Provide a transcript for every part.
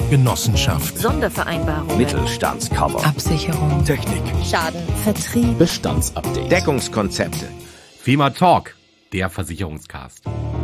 Genossenschaft, Sondervereinbarung, Mittelstandscover, Absicherung, Technik, Schaden, Vertrieb, Bestandsupdate, Deckungskonzepte. FEMA Talk, der Versicherungscast.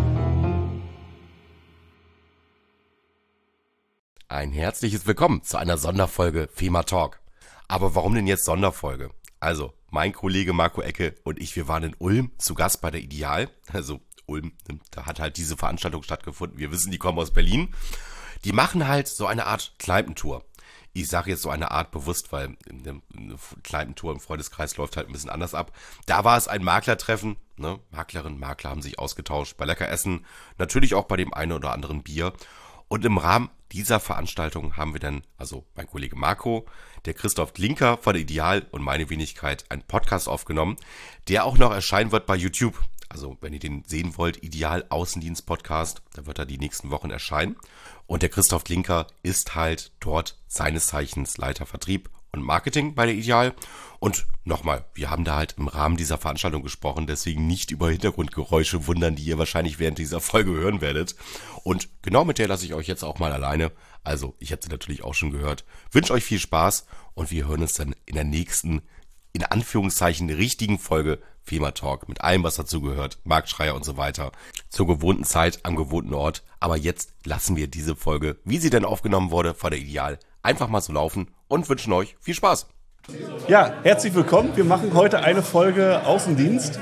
Ein herzliches Willkommen zu einer Sonderfolge FEMA Talk. Aber warum denn jetzt Sonderfolge? Also, mein Kollege Marco Ecke und ich, wir waren in Ulm zu Gast bei der Ideal. Also Ulm, da hat halt diese Veranstaltung stattgefunden. Wir wissen, die kommen aus Berlin. Die machen halt so eine Art Kneipentour. Ich sage jetzt so eine Art bewusst, weil eine Kneipentour im Freundeskreis läuft halt ein bisschen anders ab. Da war es ein Maklertreffen, ne? Maklerinnen, Makler haben sich ausgetauscht bei Leckeressen, natürlich auch bei dem einen oder anderen Bier. Und im Rahmen dieser Veranstaltung haben wir dann, also mein Kollege Marco, der Christoph Klinker von der Ideal und meine Wenigkeit, einen Podcast aufgenommen, der auch noch erscheinen wird bei YouTube. Also wenn ihr den sehen wollt, Ideal Außendienst Podcast, da wird er die nächsten Wochen erscheinen. Und der Christoph Klinker ist halt dort seines Zeichens Leiter Vertrieb und Marketing bei der Ideal. Und nochmal, wir haben da halt im Rahmen dieser Veranstaltung gesprochen, deswegen nicht über Hintergrundgeräusche wundern, die ihr wahrscheinlich während dieser Folge hören werdet. Und genau mit der lasse ich euch jetzt auch mal alleine. Also, ich habe sie natürlich auch schon gehört. Wünsche euch viel Spaß und wir hören uns dann in der nächsten, in Anführungszeichen, richtigen Folge FEMA Talk mit allem, was dazu gehört, Marktschreier und so weiter, zur gewohnten Zeit, am gewohnten Ort. Aber jetzt lassen wir diese Folge, wie sie denn aufgenommen wurde, von der Ideal, einfach mal so laufen und wünschen euch viel Spaß. Ja, herzlich willkommen. Wir machen heute eine Folge Außendienst.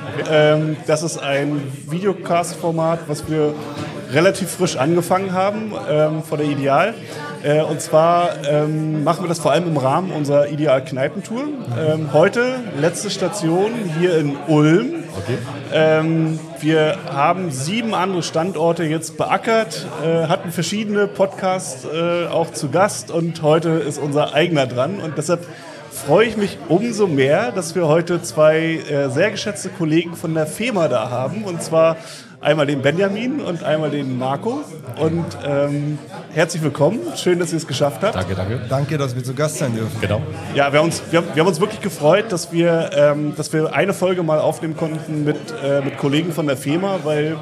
Das ist ein Videocast-Format, was wir relativ frisch angefangen haben von der Ideal. Und zwar machen wir das vor allem im Rahmen unserer Ideal-Kneipentour. Heute letzte Station hier in Ulm. Okay. Wir haben 7 andere Standorte jetzt beackert, hatten verschiedene Podcasts auch zu Gast und heute ist unser eigener dran. Und deshalb freue ich mich umso mehr, dass wir heute 2 sehr geschätzte Kollegen von der FEMA da haben. Und zwar einmal den Benjamin und einmal den Marco. Und herzlich willkommen. Schön, dass ihr es geschafft habt. Danke, danke. Danke, dass wir zu Gast sein dürfen. Genau. Ja, wir haben uns wirklich gefreut, dass wir eine Folge mal aufnehmen konnten mit Kollegen von der FEMA, weil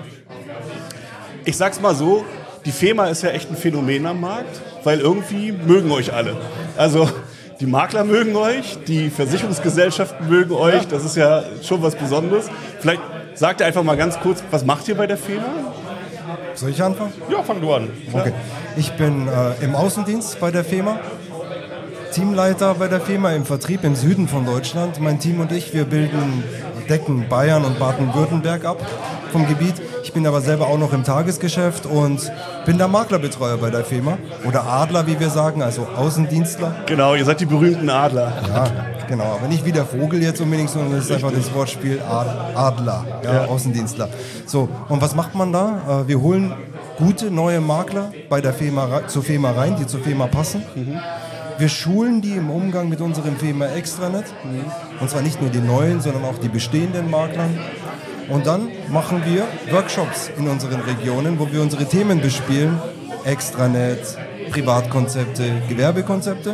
ich sag's mal so, die FEMA ist ja echt ein Phänomen am Markt, weil irgendwie mögen euch alle. Also die Makler mögen euch, die Versicherungsgesellschaften mögen euch, das ist ja schon was Besonderes. Vielleicht sagt ihr einfach mal ganz kurz, was macht ihr bei der FEMA? Soll ich anfangen? Ja, fang du an. Okay. Ich bin im Außendienst bei der FEMA, Teamleiter bei der FEMA im Vertrieb im Süden von Deutschland. Mein Team und ich, wir decken Bayern und Baden-Württemberg ab vom Gebiet. Ich bin aber selber auch noch im Tagesgeschäft und bin der Maklerbetreuer bei der FEMA. Oder Adler, wie wir sagen, also Außendienstler. Genau, ihr seid die berühmten Adler. Ja, genau. Aber nicht wie der Vogel jetzt unbedingt, sondern das ist einfach das Wortspiel Adler, ja. Außendienstler. So, und was macht man da? Wir holen gute neue Makler bei der FEMA, zur FEMA rein, die zur FEMA passen. Mhm. Wir schulen die im Umgang mit unserem FEMA Extranet. Mhm. Und zwar nicht nur die neuen, sondern auch die bestehenden Makler. Und dann machen wir Workshops in unseren Regionen, wo wir unsere Themen bespielen. Extranet, Privatkonzepte, Gewerbekonzepte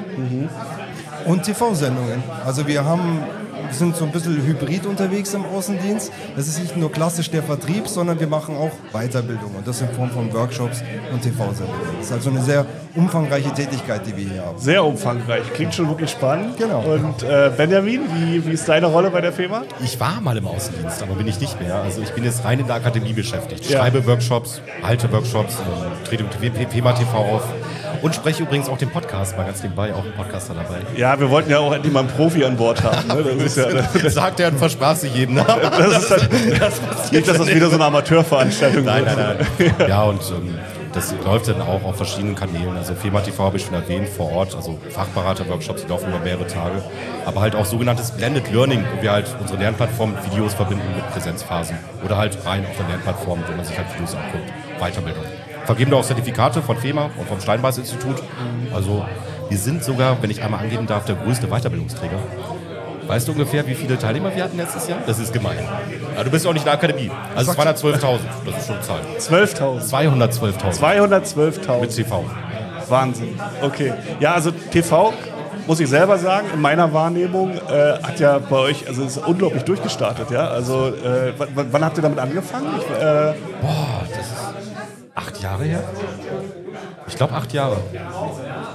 und TV-Sendungen. Also wir sind so ein bisschen hybrid unterwegs im Außendienst. Das ist nicht nur klassisch der Vertrieb, sondern wir machen auch Weiterbildung. Und das in Form von Workshops und TV-Sendungen. Das ist also eine sehr umfangreiche Tätigkeit, die wir hier haben. Sehr umfangreich. Klingt schon wirklich spannend. Genau. Und Benjamin, wie ist deine Rolle bei der FEMA? Ich war mal im Außendienst, aber bin ich nicht mehr. Also ich bin jetzt rein in der Akademie beschäftigt. Schreibe Workshops, halte Workshops, trete FEMA TV auf und spreche übrigens auch den Podcast, mal ganz nebenbei, auch einen Podcaster dabei. Ja, wir wollten ja auch endlich mal einen Profi an Bord haben. Ne? Das ist das sagt er und versprach sich jedem. Ne? Das ist halt, nicht, dass das wieder so eine Amateurveranstaltung nein, wird. Nein. Ja, und das läuft dann auch auf verschiedenen Kanälen. Also FEMA TV habe ich schon erwähnt, vor Ort, also Fachberater-Workshops, die laufen über mehrere Tage. Aber halt auch sogenanntes Blended Learning, wo wir halt unsere Lernplattform mit Videos verbinden mit Präsenzphasen. Oder halt rein auf der Lernplattform, wo man sich halt Videos anguckt. Weiterbildung. Vergeben da auch Zertifikate von FEMA und vom Steinbeis-Institut. Also wir sind sogar, wenn ich einmal angeben darf, der größte Weiterbildungsträger. Weißt du ungefähr, wie viele Teilnehmer wir hatten letztes Jahr? Das ist gemein. Aber du bist auch nicht in der Akademie. Also 212.000, das ist schon eine Zahl. 12.000. 212.000. Mit TV. Wahnsinn. Okay. Ja, also TV, muss ich selber sagen, in meiner Wahrnehmung hat ja bei euch, also ist unglaublich durchgestartet, ja? Also wann habt ihr damit angefangen? Das ist 8 Jahre her? Ich glaube 8 Jahre.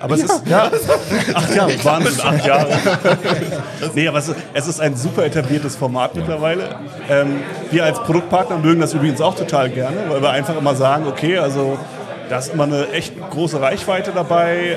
Aber es ist, ja, 8 Jahre, Wahnsinn, 8 Jahre. Nee, aber es ist ein super etabliertes Format mittlerweile. Wir als Produktpartner mögen das übrigens auch total gerne, weil wir einfach immer sagen, okay, also da ist immer eine echt große Reichweite dabei.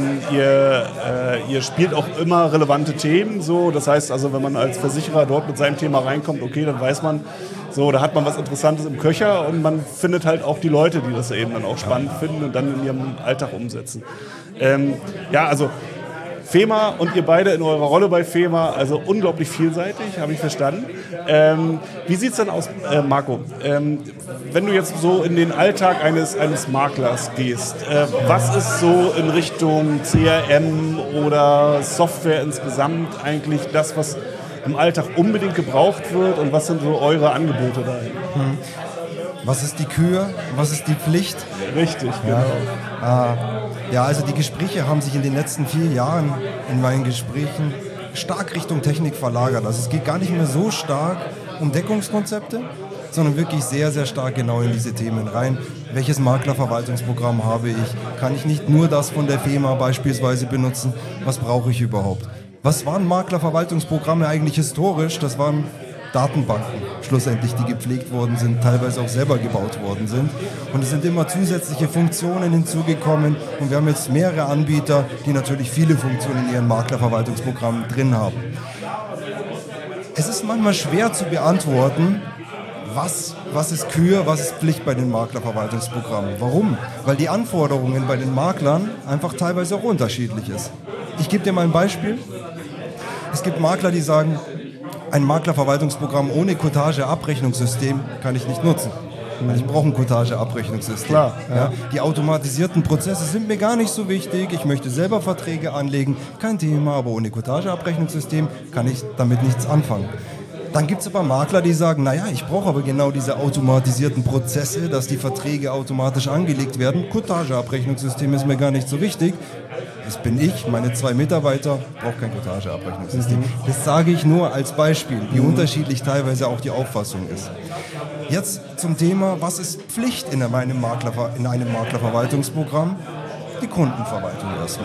Ihr spielt auch immer relevante Themen. So. Das heißt also, wenn man als Versicherer dort mit seinem Thema reinkommt, okay, dann weiß man, so, da hat man was Interessantes im Köcher und man findet halt auch die Leute, die das eben dann auch spannend finden und dann in ihrem Alltag umsetzen. Ja, also FEMA und ihr beide in eurer Rolle bei FEMA, also unglaublich vielseitig, habe ich verstanden. Wie sieht es denn aus, Marco? Wenn du jetzt so in den Alltag eines Maklers gehst, was ist so in Richtung CRM oder Software insgesamt eigentlich das, was im Alltag unbedingt gebraucht wird und was sind so eure Angebote dahin? Was ist die Kür? Was ist die Pflicht? Richtig, genau. Ja, also die Gespräche haben sich in den letzten 4 Jahren in meinen Gesprächen stark Richtung Technik verlagert. Also es geht gar nicht mehr so stark um Deckungskonzepte, sondern wirklich sehr, sehr stark genau in diese Themen rein. Welches Maklerverwaltungsprogramm habe ich? Kann ich nicht nur das von der FEMA beispielsweise benutzen? Was brauche ich überhaupt? Was waren Maklerverwaltungsprogramme eigentlich historisch? Das waren Datenbanken, schlussendlich, die gepflegt worden sind, teilweise auch selber gebaut worden sind. Und es sind immer zusätzliche Funktionen hinzugekommen und wir haben jetzt mehrere Anbieter, die natürlich viele Funktionen in ihren Maklerverwaltungsprogrammen drin haben. Es ist manchmal schwer zu beantworten, was ist Kür, was ist Pflicht bei den Maklerverwaltungsprogrammen. Warum? Weil die Anforderungen bei den Maklern einfach teilweise auch unterschiedlich ist. Ich gebe dir mal ein Beispiel. Es gibt Makler, die sagen, ein Maklerverwaltungsprogramm ohne Cottage-Abrechnungssystem kann ich nicht nutzen. Weil ich brauche ein Cottage-Abrechnungssystem. Klar, ja. Die automatisierten Prozesse sind mir gar nicht so wichtig. Ich möchte selber Verträge anlegen. Kein Thema, aber ohne Cottage-Abrechnungssystem kann ich damit nichts anfangen. Dann gibt es aber Makler, die sagen, naja, ich brauche aber genau diese automatisierten Prozesse, dass die Verträge automatisch angelegt werden. Cottage-Abrechnungssystem ist mir gar nicht so wichtig. Das bin ich, meine 2 Mitarbeiter, brauche kein Cottage-Abrechnungssystem. Das sage ich nur als Beispiel, wie unterschiedlich teilweise auch die Auffassung ist. Jetzt zum Thema, was ist Pflicht in einem Maklerverwaltungsprogramm? Die Kundenverwaltung erstmal.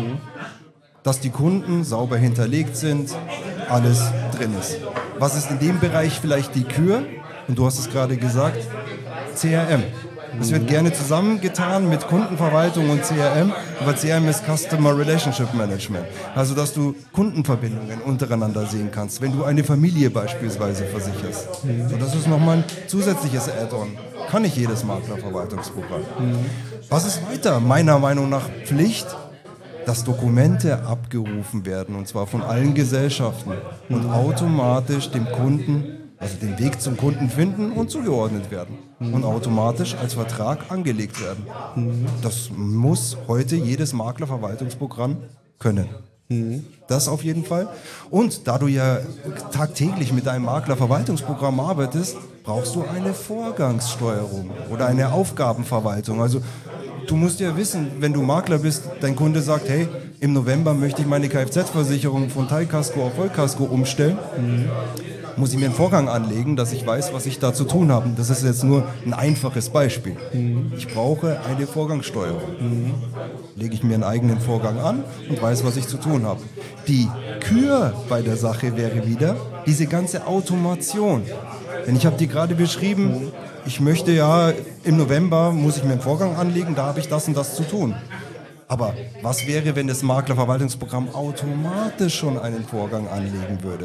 Dass die Kunden sauber hinterlegt sind, alles drin ist. Was ist in dem Bereich vielleicht die Kür? Und du hast es gerade gesagt, CRM. Das wird gerne zusammengetan mit Kundenverwaltung und CRM, aber CRM ist Customer Relationship Management. Also, dass du Kundenverbindungen untereinander sehen kannst, wenn du eine Familie beispielsweise versicherst. So, das ist nochmal ein zusätzliches Add-on. Kann nicht jedes Maklerverwaltungsprogramm. Was ist weiter? Meiner Meinung nach Pflicht, dass Dokumente abgerufen werden, und zwar von allen Gesellschaften und automatisch dem Kunden, also den Weg zum Kunden finden und zugeordnet werden und automatisch als Vertrag angelegt werden. Das muss heute jedes Maklerverwaltungsprogramm können. Das auf jeden Fall. Und da du ja tagtäglich mit einem Maklerverwaltungsprogramm arbeitest, brauchst du eine Vorgangssteuerung oder eine Aufgabenverwaltung. Also du musst ja wissen, wenn du Makler bist, dein Kunde sagt, hey, im November möchte ich meine Kfz-Versicherung von Teilkasko auf Vollkasko umstellen. Muss ich mir einen Vorgang anlegen, dass ich weiß, was ich da zu tun habe. Das ist jetzt nur ein einfaches Beispiel. Ich brauche eine Vorgangssteuerung. Lege ich mir einen eigenen Vorgang an und weiß, was ich zu tun habe. Die Kür bei der Sache wäre wieder diese ganze Automation. Denn ich habe dir gerade beschrieben, ich möchte ja im November, muss ich mir einen Vorgang anlegen, da habe ich das und das zu tun. Aber was wäre, wenn das Maklerverwaltungsprogramm automatisch schon einen Vorgang anlegen würde?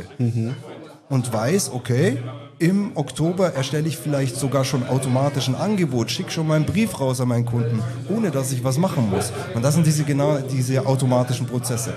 Und weiß, okay, im Oktober erstelle ich vielleicht sogar schon automatisch ein Angebot, schicke schon meinen Brief raus an meinen Kunden, ohne dass ich was machen muss. Und das sind diese automatischen Prozesse.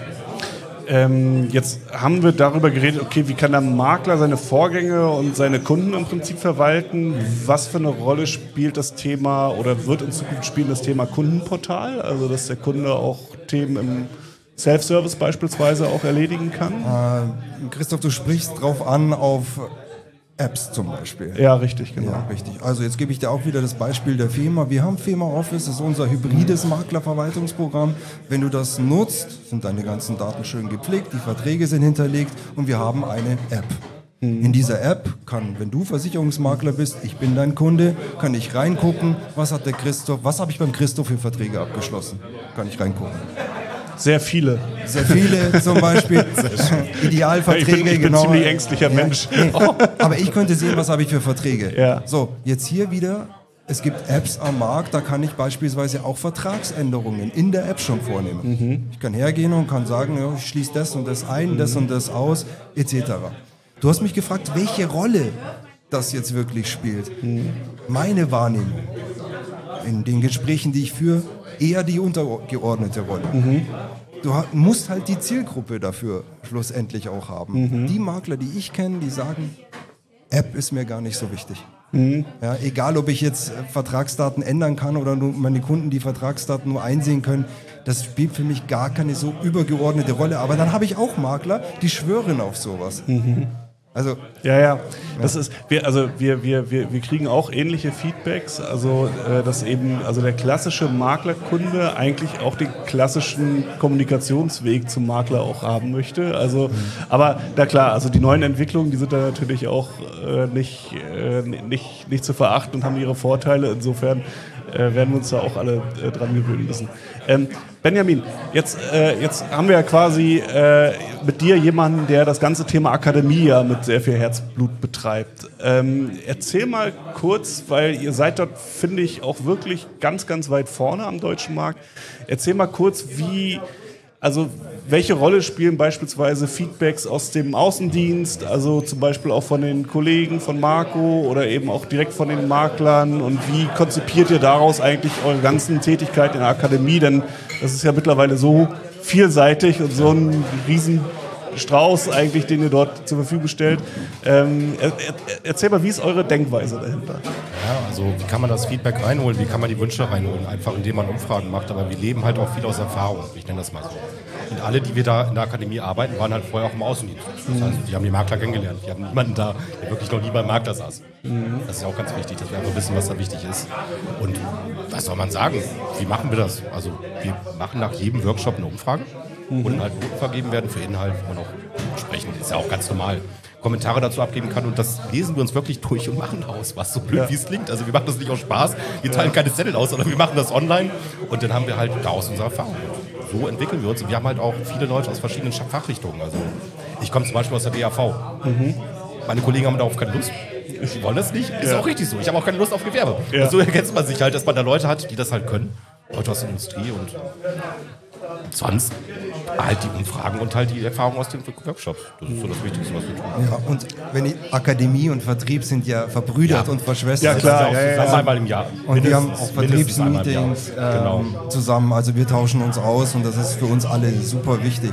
Jetzt haben wir darüber geredet, okay, wie kann der Makler seine Vorgänge und seine Kunden im Prinzip verwalten? Was für eine Rolle spielt das Thema oder wird in Zukunft spielen das Thema Kundenportal? Also, dass der Kunde auch Themen im Self-Service beispielsweise auch erledigen kann? Christoph, du sprichst drauf an auf Apps zum Beispiel. Ja, richtig, genau. Ja, richtig. Also jetzt gebe ich dir auch wieder das Beispiel der FEMA. Wir haben FEMA Office, das ist unser hybrides Maklerverwaltungsprogramm. Wenn du das nutzt, sind deine ganzen Daten schön gepflegt, die Verträge sind hinterlegt und wir haben eine App. In dieser App kann, wenn du Versicherungsmakler bist, ich bin dein Kunde, kann ich reingucken, was habe ich beim Christoph für Verträge abgeschlossen? Kann ich reingucken. Sehr viele. Sehr viele zum Beispiel. Idealverträge, ich bin genau. ziemlich ängstlicher Mensch. Nee, aber ich könnte sehen, was habe ich für Verträge. Ja. So, jetzt hier wieder, es gibt Apps am Markt, da kann ich beispielsweise auch Vertragsänderungen in der App schon vornehmen. Ich kann hergehen und kann sagen, ja, ich schließe das und das ein, das und das aus, etc. Du hast mich gefragt, welche Rolle das jetzt wirklich spielt. Meine Wahrnehmung in den Gesprächen, die ich führe, eher die untergeordnete Rolle. Du musst halt die Zielgruppe dafür schlussendlich auch haben. Die Makler, die ich kenne, die sagen, App ist mir gar nicht so wichtig. Ja, egal, ob ich jetzt Vertragsdaten ändern kann oder nur meine Kunden die Vertragsdaten nur einsehen können, das spielt für mich gar keine so übergeordnete Rolle. Aber dann habe ich auch Makler, die schwören auf sowas. Also, Ja. Das ist, wir kriegen auch ähnliche Feedbacks, also dass eben also der klassische Maklerkunde eigentlich auch den klassischen Kommunikationsweg zum Makler auch haben möchte. Also, aber na klar, also die neuen Entwicklungen, die sind da natürlich auch nicht zu verachten und haben ihre Vorteile. Insofern werden wir uns da auch alle dran gewöhnen müssen. Benjamin, jetzt haben wir ja quasi mit dir jemanden, der das ganze Thema Akademie ja mit sehr viel Herzblut betreibt. Erzähl mal kurz, weil ihr seid dort, finde ich, auch wirklich ganz, ganz weit vorne am deutschen Markt. Erzähl mal kurz, welche Rolle spielen beispielsweise Feedbacks aus dem Außendienst, also zum Beispiel auch von den Kollegen von Marco oder eben auch direkt von den Maklern, und wie konzipiert ihr daraus eigentlich eure ganzen Tätigkeit in der Akademie, denn das ist ja mittlerweile so vielseitig und so ein Riesenstrauß eigentlich, den ihr dort zur Verfügung stellt. Erzähl mal, wie ist eure Denkweise dahinter? Ja, also wie kann man das Feedback reinholen, wie kann man die Wünsche reinholen? Einfach indem man Umfragen macht, aber wir leben halt auch viel aus Erfahrung, ich nenne das mal so. Und alle, die wir da in der Akademie arbeiten, waren halt vorher auch im Außendienst. Das heißt, die haben die Makler kennengelernt. Wir haben niemanden da, der wirklich noch nie beim Makler saß. Das ist ja auch ganz wichtig, dass wir einfach wissen, was da wichtig ist. Und was soll man sagen? Wie machen wir das? Also wir machen nach jedem Workshop eine Umfrage, wo dann halt Noten vergeben werden für Inhalt, wo man auch sprechen, ist ja auch ganz normal, Kommentare dazu abgeben kann, und das lesen wir uns wirklich durch und machen aus, was so blöd wie es klingt. Also wir machen das nicht aus Spaß, wir teilen keine Zettel aus, sondern wir machen das online und dann haben wir halt daraus unsere Erfahrung. So entwickeln wir uns, und wir haben halt auch viele Leute aus verschiedenen Fachrichtungen. Also ich komme zum Beispiel aus der BAV. Meine Kollegen haben darauf keine Lust. Sie wollen das nicht. Ist auch richtig so. Ich habe auch keine Lust auf Gewerbe. Ja. Und so ergänzt man sich halt, dass man da Leute hat, die das halt können. Leute aus der Industrie und sonst halt die Umfragen und halt die Erfahrungen aus den Workshops. Das ist so das Wichtigste, was wir tun. ja, und wenn die Akademie und Vertrieb sind ja verbrüdert und verschwestert. Ja, klar. Das ist auch einmal im Jahr. Und wir haben auch Mindestens einmal im Jahr. Vertriebsmeetings zusammen, also wir tauschen uns aus und das ist für uns alle super wichtig.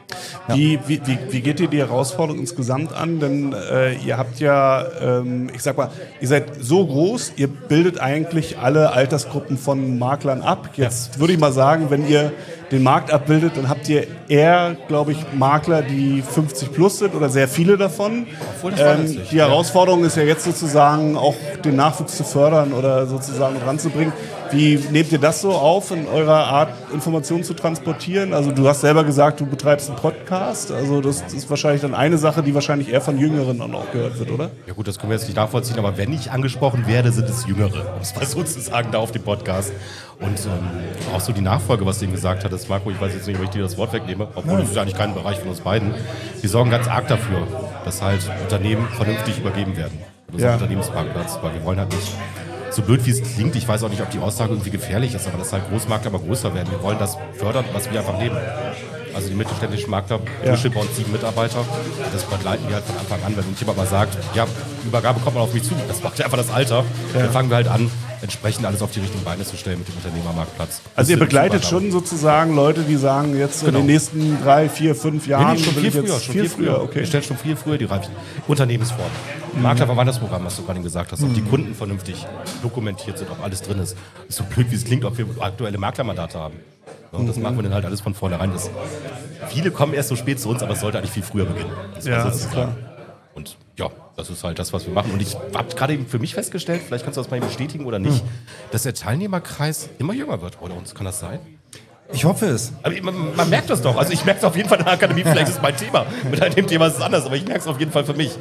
Wie geht ihr die Herausforderung insgesamt an? Denn ihr habt ja, ich sag mal, ihr seid so groß, ihr bildet eigentlich alle Altersgruppen von Maklern ab. Jetzt würde ich mal sagen, wenn ihr den Markt abbildet, dann habt ihr eher, glaube ich, Makler, die 50 plus sind oder sehr viele davon. Obwohl das wandelt sich, die Herausforderung ist ja jetzt sozusagen auch den Nachwuchs zu fördern oder sozusagen ranzubringen. Wie nehmt ihr das so auf, in eurer Art, Informationen zu transportieren? Also du hast selber gesagt, du betreibst einen Podcast. Also das ist wahrscheinlich dann eine Sache, die wahrscheinlich eher von Jüngeren dann auch gehört wird, oder? Ja gut, das können wir jetzt nicht nachvollziehen, aber wenn ich angesprochen werde, sind es Jüngere, um es mal so zu sagen, da auf dem Podcast. Und auch so die Nachfolge, was du eben gesagt hattest, Marco, ich weiß jetzt nicht, ob ich dir das Wort wegnehme, obwohl das ist ja eigentlich kein Bereich von uns beiden. Wir sorgen ganz arg dafür, dass halt Unternehmen vernünftig übergeben werden. Unser Unternehmensparkplatz, weil wir wollen halt nicht, so blöd wie es klingt, ich weiß auch nicht, ob die Aussage irgendwie gefährlich ist, aber dass halt Großmakler aber größer werden. Wir wollen das fördern, was wir einfach leben. Also die mittelständischen Makler, Durchschnitt bei uns 7 Mitarbeiter, das begleiten wir halt von Anfang an. Wenn uns jemand mal sagt, ja, Übergabe kommt mal auf mich zu, das macht ja einfach das Alter, dann fangen wir halt an, entsprechend alles auf die richtigen Beine zu stellen mit dem Unternehmermarktplatz. Also ihr begleitet schon sozusagen Leute, die sagen, jetzt in den nästen 3, 4, 5 Jahren... Nee, schon viel früher. Okay. Wir stellen schon viel früher die Unternehmensform. Maklerverwandlungsprogramm, was du gerade gesagt hast, ob die Kunden vernünftig dokumentiert sind, ob alles drin ist. Ist so blöd, wie es klingt, ob wir aktuelle Maklermandate haben. Und das machen wir dann halt alles von vornherein. Viele kommen erst so spät zu uns, aber es sollte eigentlich viel früher beginnen. Das ist klar. Und ja, das ist halt das, was wir machen. Und ich habe gerade eben für mich festgestellt, vielleicht kannst du das mal eben bestätigen oder nicht, dass der Teilnehmerkreis immer jünger wird bei uns. Kann das sein? Ich hoffe es. Aber man merkt das doch. Also ich merke es auf jeden Fall in der Akademie, vielleicht ist es mein Thema. Mit dem Thema ist es anders, aber ich merke es auf jeden Fall für mich.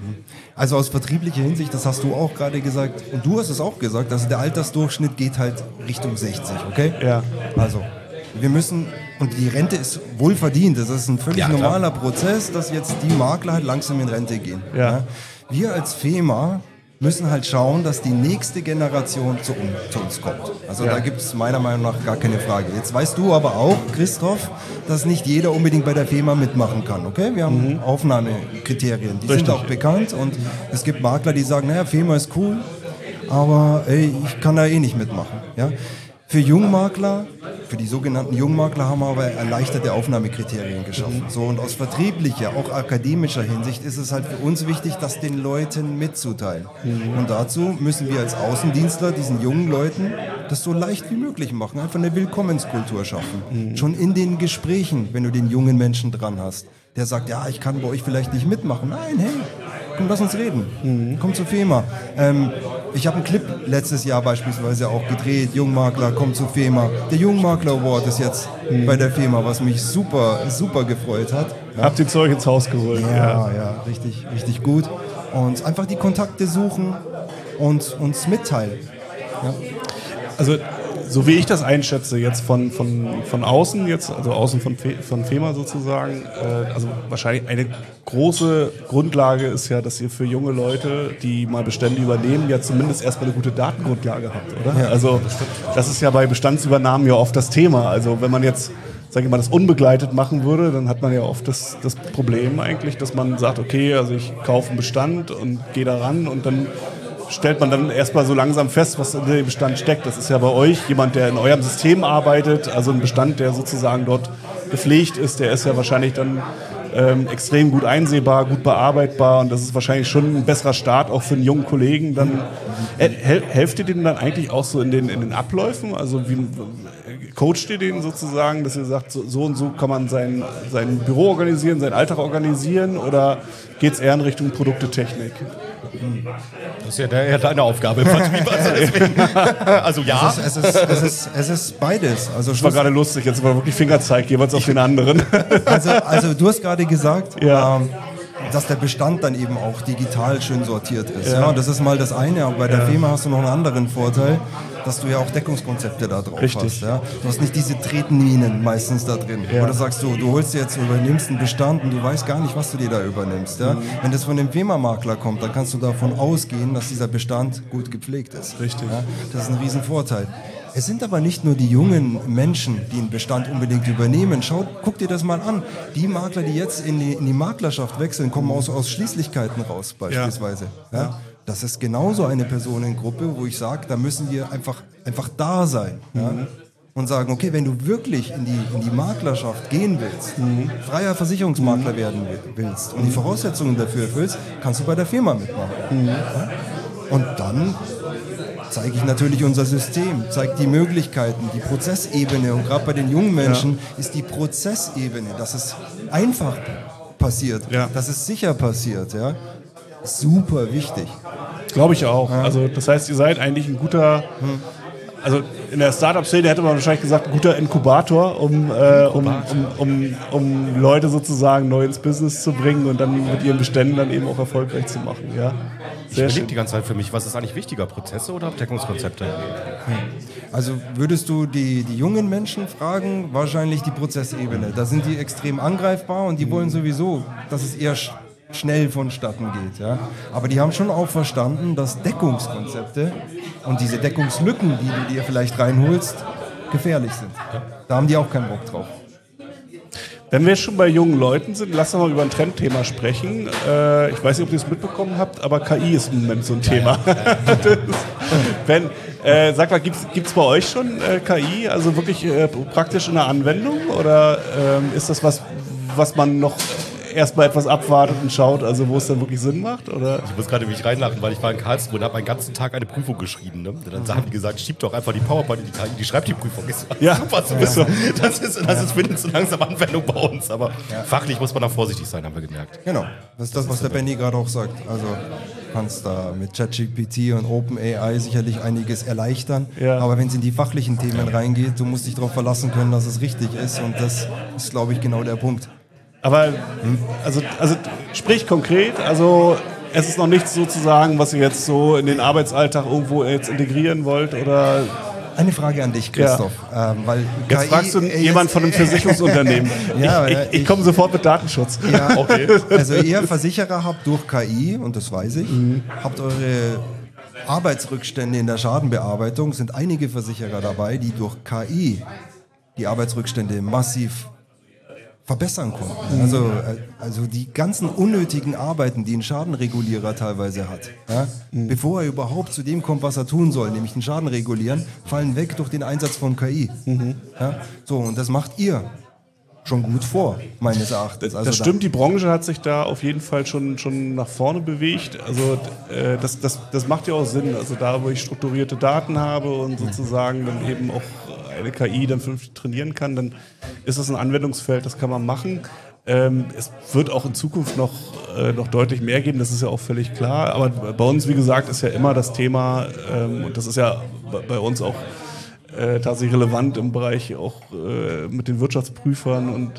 Also aus vertrieblicher Hinsicht, das hast du auch gerade gesagt und du hast es auch gesagt, also der Altersdurchschnitt geht halt Richtung 60, okay? Ja. Also wir müssen, und die Rente ist wohlverdient, das ist ein völlig Ja, klar. normaler Prozess, dass jetzt die Makler halt langsam in Rente gehen. Ja. Wir als FEMA müssen halt schauen, dass die nächste Generation zu uns kommt. Also da gibt es meiner Meinung nach gar keine Frage. Jetzt weißt du aber auch, Christoph, dass nicht jeder unbedingt bei der FEMA mitmachen kann. Okay? Wir haben Aufnahmekriterien, die sind auch bekannt und es gibt Makler, die sagen, naja, FEMA ist cool, aber ey, ich kann da eh nicht mitmachen. Ja? Für Jungmakler, für die sogenannten Jungmakler haben wir aber erleichterte Aufnahmekriterien geschaffen. So, und aus vertrieblicher, auch akademischer Hinsicht ist es halt für uns wichtig, das den Leuten mitzuteilen. Und dazu müssen wir als Außendienstler diesen jungen Leuten das so leicht wie möglich machen, einfach eine Willkommenskultur schaffen. Schon in den Gesprächen, wenn du den jungen Menschen dran hast, der sagt, ja, ich kann bei euch vielleicht nicht mitmachen. Nein, hey, komm, lass uns reden. Komm zur FEMA. Ich habe einen Clip letztes Jahr beispielsweise auch gedreht, Jungmakler, komm zur FEMA. Der Jungmakler Award ist jetzt bei der FEMA, was mich super, super gefreut hat. Habt ihr Zeug ins Haus geholt? Ja, richtig, richtig gut. Und einfach die Kontakte suchen und uns mitteilen. Ja. Also, so wie ich das einschätze, jetzt von außen, jetzt, also außen von FEMA sozusagen, also wahrscheinlich eine große Grundlage ist ja, dass ihr für junge Leute, die mal Bestände übernehmen, ja zumindest erstmal eine gute Datengrundlage habt, oder? Ja, also, das ist ja bei Bestandsübernahmen ja oft das Thema. Also, wenn man jetzt, sage ich mal, das unbegleitet machen würde, dann hat man ja oft das Problem eigentlich, dass man sagt, okay, also ich kaufe einen Bestand und gehe da ran und dann stellt man dann erstmal so langsam fest, was in dem Bestand steckt. Das ist ja bei euch jemand, der in eurem System arbeitet, also ein Bestand, der sozusagen dort gepflegt ist, der ist ja wahrscheinlich dann extrem gut einsehbar, gut bearbeitbar und das ist wahrscheinlich schon ein besserer Start auch für einen jungen Kollegen. Dann helft ihr denen dann eigentlich auch so in den Abläufen? Also wie coacht ihr den sozusagen, dass ihr sagt, so und so kann man sein Büro organisieren, seinen Alltag organisieren oder geht es eher in Richtung Produktetechnik? Das ist ja eher deine Aufgabe im Vertrieb. Also, deswegen, also ja. Es ist beides. Also Das war gerade lustig, jetzt war wirklich Fingerzeig jeweils auf den anderen. Also du hast gerade gesagt, Ja. dass der Bestand dann eben auch digital schön sortiert ist. Ja. Das ist mal das eine, aber bei der FEMA hast du noch einen anderen Vorteil, dass du ja auch Deckungskonzepte da drauf hast. Ja. Du hast nicht diese Tretminen meistens da drin. Oder sagst du holst dir jetzt, übernimmst einen Bestand und du weißt gar nicht, was du dir da übernimmst. Ja. Wenn das von dem FEMA-Makler kommt, dann kannst du davon ausgehen, dass dieser Bestand gut gepflegt ist. Richtig. Ja. Das ist ein Riesenvorteil. Es sind aber nicht nur die jungen Menschen, die einen Bestand unbedingt übernehmen. Guck dir das mal an. Die Makler, die jetzt in die Maklerschaft wechseln, kommen aus Ausschließlichkeiten raus beispielsweise. Ja. Das ist genauso eine Personengruppe, wo ich sage, da müssen wir einfach da sein. Ja. Und sagen, okay, wenn du wirklich in die Maklerschaft gehen willst, freier Versicherungsmakler werden willst und die Voraussetzungen dafür erfüllst, kannst du bei der FEMA mitmachen. Ja. Und dann zeige ich natürlich unser System, zeige die Möglichkeiten, die Prozessebene. Und gerade bei den jungen Menschen ist die Prozessebene, dass es einfach passiert, dass es sicher passiert, ja, super wichtig. Glaube ich auch. Ja. Also das heißt, ihr seid eigentlich ein guter, also in der Startup-Szene hätte man wahrscheinlich gesagt, ein guter Inkubator, um Leute sozusagen neu ins Business zu bringen und dann mit ihren Beständen dann eben auch erfolgreich zu machen. Ja. Ich überlege die ganze Zeit für mich, was ist eigentlich wichtiger, Prozesse oder Abdeckungskonzepte? Also würdest du die jungen Menschen fragen, wahrscheinlich die Prozessebene. Da sind die extrem angreifbar und die wollen sowieso, dass es eher schnell vonstatten geht. Ja? Aber die haben schon auch verstanden, dass Deckungskonzepte und diese Deckungslücken, die du dir vielleicht reinholst, gefährlich sind. Da haben die auch keinen Bock drauf. Wenn wir schon bei jungen Leuten sind, lass uns mal über ein Trendthema sprechen. Ich weiß nicht, ob ihr es mitbekommen habt, aber KI ist im Moment so ein Thema. Sag mal, gibt's bei euch schon KI, also wirklich praktisch in der Anwendung? Oder ist das was man noch erstmal etwas abwartet und schaut, also wo es dann wirklich Sinn macht? Oder? Ich muss gerade mich reinlachen, weil ich war in Karlsruhe und habe einen ganzen Tag eine Prüfung geschrieben. Ne? Und dann haben die gesagt, schieb doch einfach die PowerPoint in die KI, die schreibt die Prüfung. Ja. Super, das findet so langsam Anwendung bei uns. Aber fachlich muss man da vorsichtig sein, haben wir gemerkt. Genau, das ist das, was der Benny gerade auch sagt. Also kannst da mit ChatGPT und OpenAI sicherlich einiges erleichtern. Ja. Aber wenn es in die fachlichen Themen reingeht, du musst dich darauf verlassen können, dass es richtig ist. Und das ist, glaube ich, genau der Punkt. Aber, also sprich konkret, also es ist noch nichts sozusagen, was ihr jetzt so in den Arbeitsalltag irgendwo jetzt integrieren wollt oder Eine Frage an dich, Christoph. Weil Jetzt KI, fragst du jemand von einem Versicherungsunternehmen. Ich komme sofort mit Datenschutz. Ja, okay. Also ihr Versicherer habt durch KI, und das weiß ich, habt eure Arbeitsrückstände in der Schadenbearbeitung, sind einige Versicherer dabei, die durch KI die Arbeitsrückstände massiv verbessern konnten. Also die ganzen unnötigen Arbeiten, die ein Schadenregulierer teilweise hat, ja, bevor er überhaupt zu dem kommt, was er tun soll, nämlich den Schaden regulieren, fallen weg durch den Einsatz von KI. Ja, so, und das macht ihr schon gut vor, meines Erachtens. Also das stimmt, die Branche hat sich da auf jeden Fall schon nach vorne bewegt. Also das macht ja auch Sinn. Also da, wo ich strukturierte Daten habe und sozusagen dann eben auch eine KI dann vernünftig trainieren kann, dann ist das ein Anwendungsfeld, das kann man machen. Es wird auch in Zukunft noch deutlich mehr geben, das ist ja auch völlig klar. Aber bei uns, wie gesagt, ist ja immer das Thema, und das ist ja bei uns auch tatsächlich relevant im Bereich auch mit den Wirtschaftsprüfern und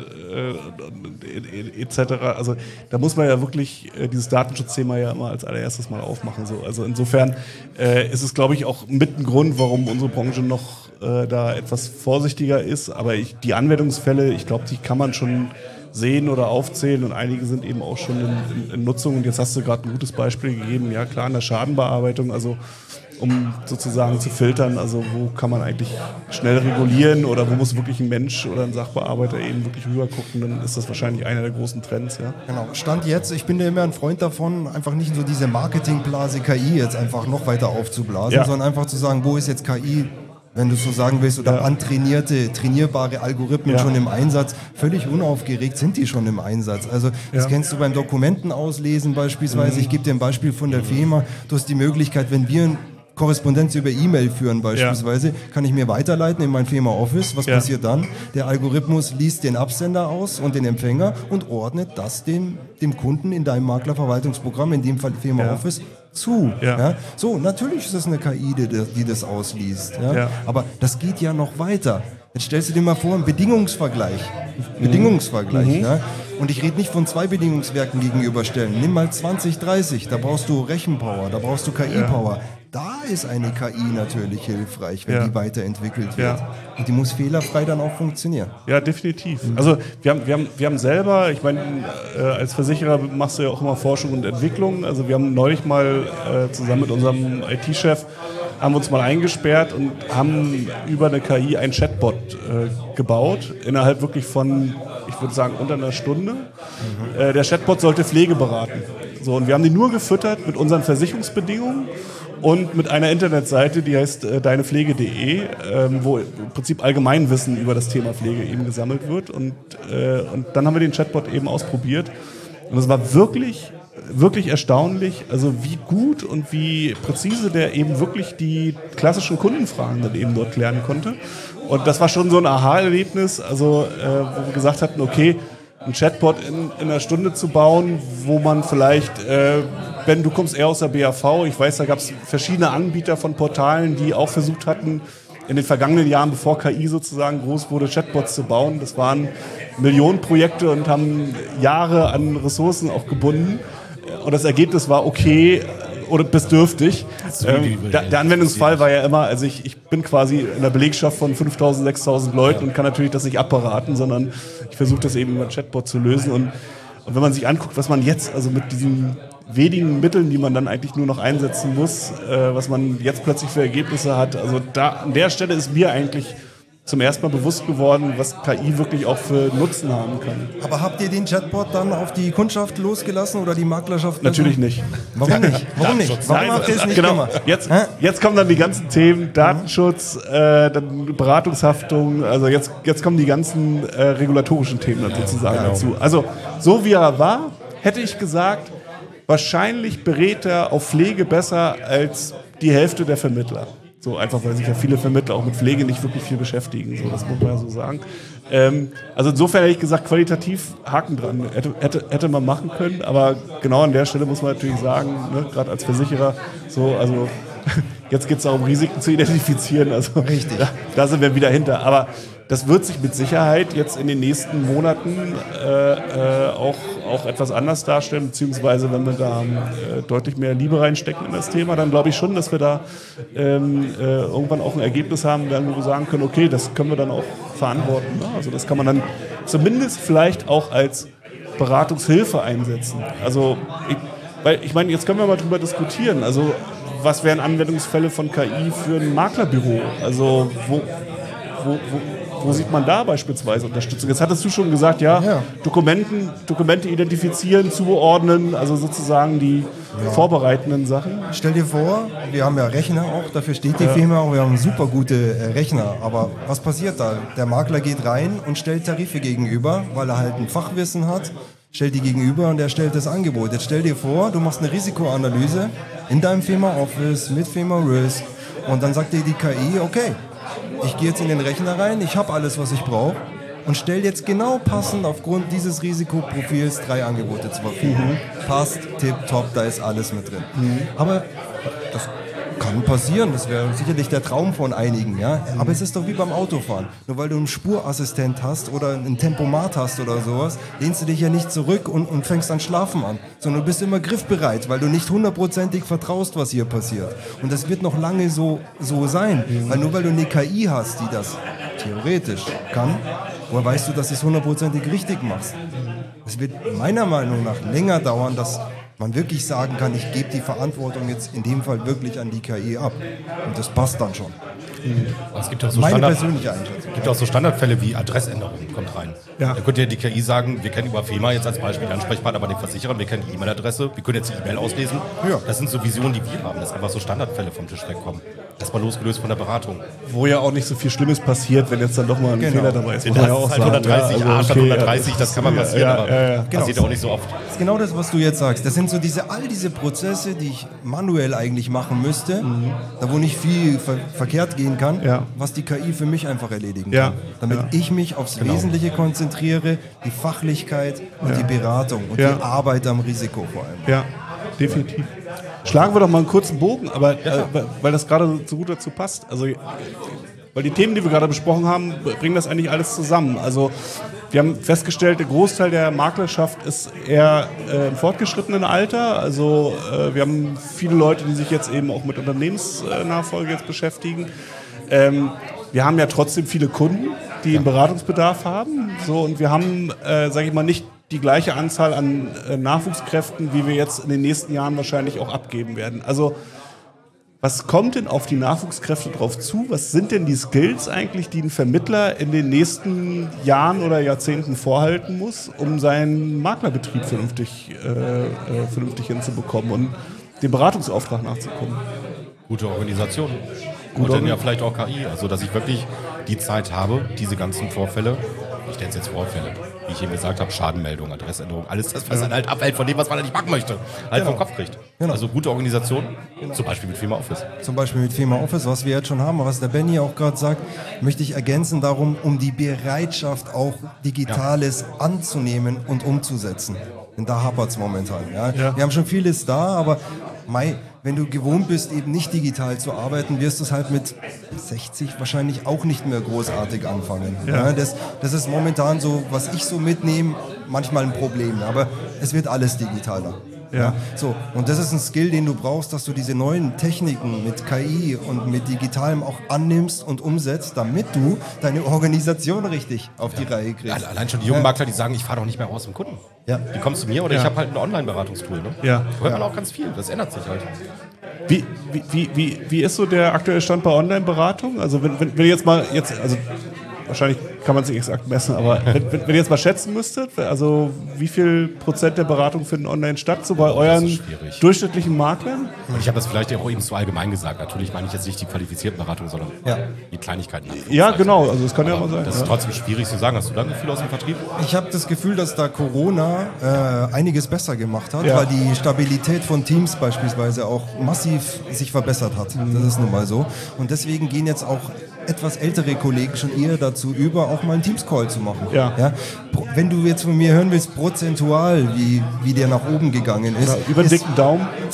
etc. Also da muss man ja wirklich dieses Datenschutzthema ja immer als allererstes mal aufmachen. So. Also insofern ist es, glaube ich, auch mit ein Grund, warum unsere Branche noch da etwas vorsichtiger ist. Aber die Anwendungsfälle, ich glaube, die kann man schon sehen oder aufzählen und einige sind eben auch schon in Nutzung. Und jetzt hast du gerade ein gutes Beispiel gegeben, ja klar, in der Schadenbearbeitung, also um sozusagen zu filtern, also wo kann man eigentlich schnell regulieren oder wo muss wirklich ein Mensch oder ein Sachbearbeiter eben wirklich rüber gucken, dann ist das wahrscheinlich einer der großen Trends. Ja. Genau, Stand jetzt, ich bin ja immer ein Freund davon, einfach nicht so diese Marketingblase KI jetzt einfach noch weiter aufzublasen, sondern einfach zu sagen, wo ist jetzt KI, wenn du so sagen willst, oder trainierbare Algorithmen schon im Einsatz, völlig unaufgeregt sind die schon im Einsatz. Also das kennst du beim Dokumentenauslesen beispielsweise, ich gebe dir ein Beispiel von der FEMA, du hast die Möglichkeit, wenn wir Korrespondenz über E-Mail führen beispielsweise, kann ich mir weiterleiten in mein FEMA Office. Was passiert dann? Der Algorithmus liest den Absender aus und den Empfänger und ordnet das dem Kunden in deinem Maklerverwaltungsprogramm, in dem Fall FEMA Office, zu. Ja. So, natürlich ist es eine KI, die das ausliest. Ja. Aber das geht ja noch weiter. Jetzt stellst du dir mal vor, ein Bedingungsvergleich. Ja? Und ich rede nicht von 2 Bedingungswerken gegenüberstellen. Nimm mal 20, 30, da brauchst du Rechenpower, da brauchst du KI-Power. Da ist eine KI natürlich hilfreich, wenn die weiterentwickelt wird. Und die muss fehlerfrei dann auch funktionieren. Ja, definitiv. Also wir haben selber, ich meine, als Versicherer machst du ja auch immer Forschung und Entwicklung. Also wir haben neulich mal zusammen mit unserem IT-Chef haben uns mal eingesperrt und haben über eine KI einen Chatbot gebaut, innerhalb wirklich von, ich würde sagen, unter einer Stunde. Der Chatbot sollte Pflege beraten. So, und wir haben die nur gefüttert mit unseren Versicherungsbedingungen und mit einer Internetseite, die heißt deinepflege.de, wo im Prinzip Allgemeinwissen über das Thema Pflege eben gesammelt wird. Und dann haben wir den Chatbot eben ausprobiert. Und es war wirklich erstaunlich, also wie gut und wie präzise der eben wirklich die klassischen Kundenfragen dann eben dort klären konnte. Und das war schon so ein Aha-Erlebnis, also wo wir gesagt hatten, okay, ein Chatbot in einer Stunde zu bauen, wo man vielleicht, Ben, du kommst eher aus der BAV, ich weiß, da gab es verschiedene Anbieter von Portalen, die auch versucht hatten, in den vergangenen Jahren, bevor KI sozusagen groß wurde, Chatbots zu bauen. Das waren Millionenprojekte und haben Jahre an Ressourcen auch gebunden. Und das Ergebnis war okay oder bedürftig. Der Anwendungsfall war ja immer, also ich bin quasi in der Belegschaft von 5.000, 6.000 Leuten und kann natürlich das nicht abberaten, sondern ich versuche das eben über Chatbot zu lösen. Und wenn man sich anguckt, was man jetzt, also mit diesen wenigen Mitteln, die man dann eigentlich nur noch einsetzen muss, was man jetzt plötzlich für Ergebnisse hat, also da an der Stelle ist mir eigentlich zum ersten Mal bewusst geworden, was KI wirklich auch für Nutzen haben kann. Aber habt ihr den Chatbot dann auf die Kundschaft losgelassen oder die Maklerschaft? Natürlich nicht. Warum nicht? Warum habt ihr es nicht gemacht? Jetzt kommen dann die ganzen Themen, Datenschutz, dann Beratungshaftung, also jetzt kommen die ganzen regulatorischen Themen dann sozusagen dazu. Also so wie er war, hätte ich gesagt, wahrscheinlich berät er auf Pflege besser als die Hälfte der Vermittler. So einfach, weil sich ja viele Vermittler auch mit Pflege nicht wirklich viel beschäftigen. So, das muss man ja so sagen. Also insofern hätte ich gesagt, qualitativ Haken dran. Hätte man machen können, aber genau an der Stelle muss man natürlich sagen, ne, gerade als Versicherer, so, also Jetzt geht es darum, Risiken zu identifizieren. Also Richtig. Da sind wir wieder hinter. Aber das wird sich mit Sicherheit jetzt in den nächsten Monaten auch etwas anders darstellen, beziehungsweise wenn wir da deutlich mehr Liebe reinstecken in das Thema, dann glaube ich schon, dass wir da irgendwann auch ein Ergebnis haben werden, wo wir sagen können, okay, das können wir dann auch verantworten. Ne? Also das kann man dann zumindest vielleicht auch als Beratungshilfe einsetzen. Also weil ich meine, jetzt können wir mal drüber diskutieren. Also was wären Anwendungsfälle von KI für ein Maklerbüro? Also wo sieht man da beispielsweise Unterstützung? Jetzt hattest du schon gesagt, ja. Dokumente identifizieren, zuordnen, also sozusagen die vorbereitenden Sachen. Stell dir vor, wir haben ja Rechner auch, dafür steht die Firma auch, wir haben super gute Rechner. Aber was passiert da? Der Makler geht rein und stellt Tarife gegenüber, weil er halt ein Fachwissen hat, stellt die gegenüber und er stellt das Angebot. Jetzt stell dir vor, du machst eine Risikoanalyse in deinem Firma Office mit Firma Risk und dann sagt dir die KI, okay, ich gehe jetzt in den Rechner rein, ich habe alles, was ich brauche und stelle jetzt genau passend aufgrund dieses Risikoprofils 3 Angebote zur Verfügung. Passt, tipptopp, da ist alles mit drin. Aber das kann passieren, das wäre sicherlich der Traum von einigen, ja. Aber es ist doch wie beim Autofahren. Nur weil du einen Spurassistent hast oder einen Tempomat hast oder sowas, lehnst du dich ja nicht zurück und fängst an Schlafen an, sondern du bist immer griffbereit, weil du nicht 100%ig vertraust, was hier passiert. Und das wird noch lange so sein, weil nur weil du eine KI hast, die das theoretisch kann, woher weißt du, dass du es 100%ig richtig machst? Es wird meiner Meinung nach länger dauern, dass man wirklich sagen kann, ich gebe die Verantwortung jetzt in dem Fall wirklich an die KI ab. Und das passt dann schon. Es gibt auch so Meine persönliche Einschätzung. Es gibt auch so Standardfälle wie Adressänderung, kommt rein. Ja. Da könnte ja die KI sagen, wir kennen über FEMA jetzt als Beispiel Ansprechpartner bei den Versicherern, wir kennen die E-Mail-Adresse, wir können jetzt die E-Mail auslesen. Ja. Das sind so Visionen, die wir haben, dass einfach so Standardfälle vom Tisch wegkommen. Erstmal losgelöst von der Beratung. Wo ja auch nicht so viel Schlimmes passiert, wenn jetzt dann doch mal ein Fehler dabei ist. Das ist halt 130 A statt 130, das kann mal passieren, aber passiert auch nicht so oft. Das ist genau das, was du jetzt sagst. Das sind so all diese Prozesse, die ich manuell eigentlich machen müsste, da wo nicht viel verkehrt gehen kann, was die KI für mich einfach erledigen kann. Damit ich mich aufs Wesentliche konzentriere, die Fachlichkeit und die Beratung und die Arbeit am Risiko vor allem. Ja, definitiv. Schlagen wir doch mal einen kurzen Bogen, aber weil das gerade so gut dazu passt. Also, weil die Themen, die wir gerade besprochen haben, bringen das eigentlich alles zusammen. Also wir haben festgestellt, der Großteil der Maklerschaft ist eher im fortgeschrittenen Alter. Also wir haben viele Leute, die sich jetzt eben auch mit Unternehmensnachfolge jetzt beschäftigen. Wir haben ja trotzdem viele Kunden, die einen Beratungsbedarf haben. So, und wir haben, sage ich mal, nicht die gleiche Anzahl an Nachwuchskräften, wie wir jetzt in den nächsten Jahren wahrscheinlich auch abgeben werden. Also was kommt denn auf die Nachwuchskräfte drauf zu? Was sind denn die Skills eigentlich, die ein Vermittler in den nächsten Jahren oder Jahrzehnten vorhalten muss, um seinen Maklerbetrieb vernünftig hinzubekommen und dem Beratungsauftrag nachzukommen? Gute Organisation. Und dann ja vielleicht auch KI. Also dass ich wirklich die Zeit habe, diese ganzen Vorfälle, ich nenne es jetzt Vorfälle, wie ich eben gesagt habe, Schadenmeldung, Adressänderung, alles das, was dann halt abhält von dem, was man nicht machen möchte, halt vom Kopf kriegt. Genau. Also gute Organisation, zum Beispiel mit Firma Office. Zum Beispiel mit Firma Office, was wir jetzt schon haben, was der Benny auch gerade sagt, möchte ich ergänzen darum, um die Bereitschaft auch Digitales anzunehmen und umzusetzen. Denn da hapert es momentan. Ja. Wir haben schon vieles da, aber wenn du gewohnt bist, eben nicht digital zu arbeiten, wirst du es halt mit 60 wahrscheinlich auch nicht mehr großartig anfangen. Ja. Das ist momentan so, was ich so mitnehme, manchmal ein Problem. Aber es wird alles digitaler. Ja. So, und das ist ein Skill, den du brauchst, dass du diese neuen Techniken mit KI und mit Digitalem auch annimmst und umsetzt, damit du deine Organisation richtig auf die Reihe kriegst. Allein schon die jungen Makler, die sagen, ich fahre doch nicht mehr raus zum Kunden. Ja. Die kommen zu mir oder ich habe halt ein Online-Beratungstool. Ne? Ja. Da hört man auch ganz viel, das ändert sich halt. Wie ist so der aktuelle Stand bei Online-Beratung? Also wenn jetzt also wahrscheinlich kann man es nicht exakt messen, aber wenn ihr jetzt mal schätzen müsstet, also wie viel Prozent der Beratung finden online statt, so bei euren durchschnittlichen Maklern? Und ich habe das vielleicht auch eben zu allgemein gesagt. Natürlich meine ich jetzt nicht die qualifizierten Beratungen, sondern die Kleinigkeiten. Ja, genau, also das kann ja mal sein. Das ist trotzdem schwierig zu sagen. Hast du da ein Gefühl aus dem Vertrieb? Ich habe das Gefühl, dass da Corona einiges besser gemacht hat, weil die Stabilität von Teams beispielsweise auch massiv sich verbessert hat. Das ist nun mal so. Und deswegen gehen jetzt auch etwas ältere Kollegen schon eher dazu über, auch mal einen Teams-Call zu machen. Ja? Wenn du jetzt von mir hören willst, prozentual, wie der nach oben gegangen ist. Über den dicken Daumen?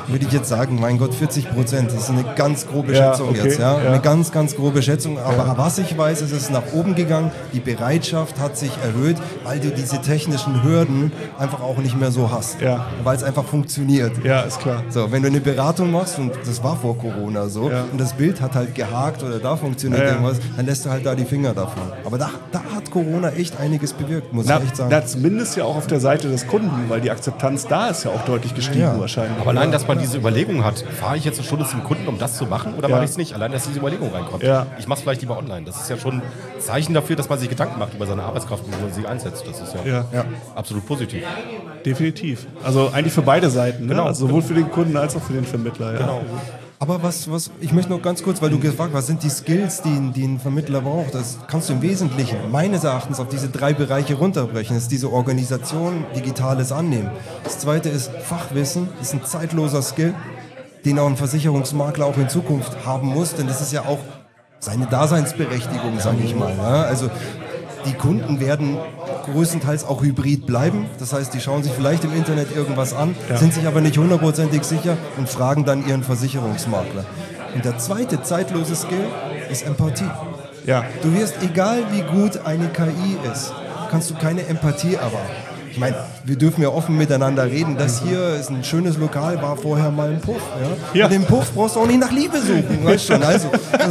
würde ich jetzt sagen, mein Gott, 40%. Das ist eine ganz grobe Ja, Schätzung okay, jetzt. Ja? ja. Eine ganz, ganz grobe Schätzung. Aber was ich weiß, ist es nach oben gegangen. Die Bereitschaft hat sich erhöht, weil du diese technischen Hürden einfach auch nicht mehr so hast. Ja. Weil es einfach funktioniert. Ja, ist klar. So, wenn du eine Beratung machst, und das war vor Corona so, Ja. und das Bild hat halt gehakt oder da funktioniert irgendwas, dann lässt du halt da die Finger davon. Aber da hat Corona echt einiges bewirkt, muss ich echt sagen. Zumindest ja auch auf der Seite des Kunden, weil die Akzeptanz da ist ja auch deutlich gestiegen Ja. wahrscheinlich. Aber allein, dass man diese Überlegung hat, fahre ich jetzt eine Stunde zum Kunden, um das zu machen, oder mache ich es nicht? Allein, dass diese Überlegung reinkommt. Ja. Ich mache es vielleicht lieber online. Das ist ja schon ein Zeichen dafür, dass man sich Gedanken macht über seine Arbeitskraft und wo man sie einsetzt. Das ist ja, Ja. absolut positiv. Definitiv. Also eigentlich für beide Seiten, ne? Genau. Also sowohl für den Kunden als auch für den Vermittler. Ja. Genau. Aber ich möchte noch ganz kurz, weil du gefragt hast, was sind die Skills, die ein Vermittler braucht? Das kannst du im Wesentlichen meines Erachtens auf diese 3 Bereiche runterbrechen. Das ist diese Organisation, digitales Annehmen. Das zweite ist Fachwissen, das ist ein zeitloser Skill, den auch ein Versicherungsmakler auch in Zukunft haben muss, denn das ist ja auch seine Daseinsberechtigung, sage ich mal. Ja? Also die Kunden werden größtenteils auch hybrid bleiben. Das heißt, die schauen sich vielleicht im Internet irgendwas an, sind sich aber nicht hundertprozentig sicher und fragen dann ihren Versicherungsmakler. Und der zweite zeitlose Skill ist Empathie. Ja. Du wirst, egal wie gut eine KI ist, kannst du keine Empathie erwarten. Ich meine, wir dürfen ja offen miteinander reden. Das hier ist ein schönes Lokal, war vorher mal ein Puff. Ja? Ja. Und im Puff brauchst du auch nicht nach Liebe suchen. Weißt schon? Also,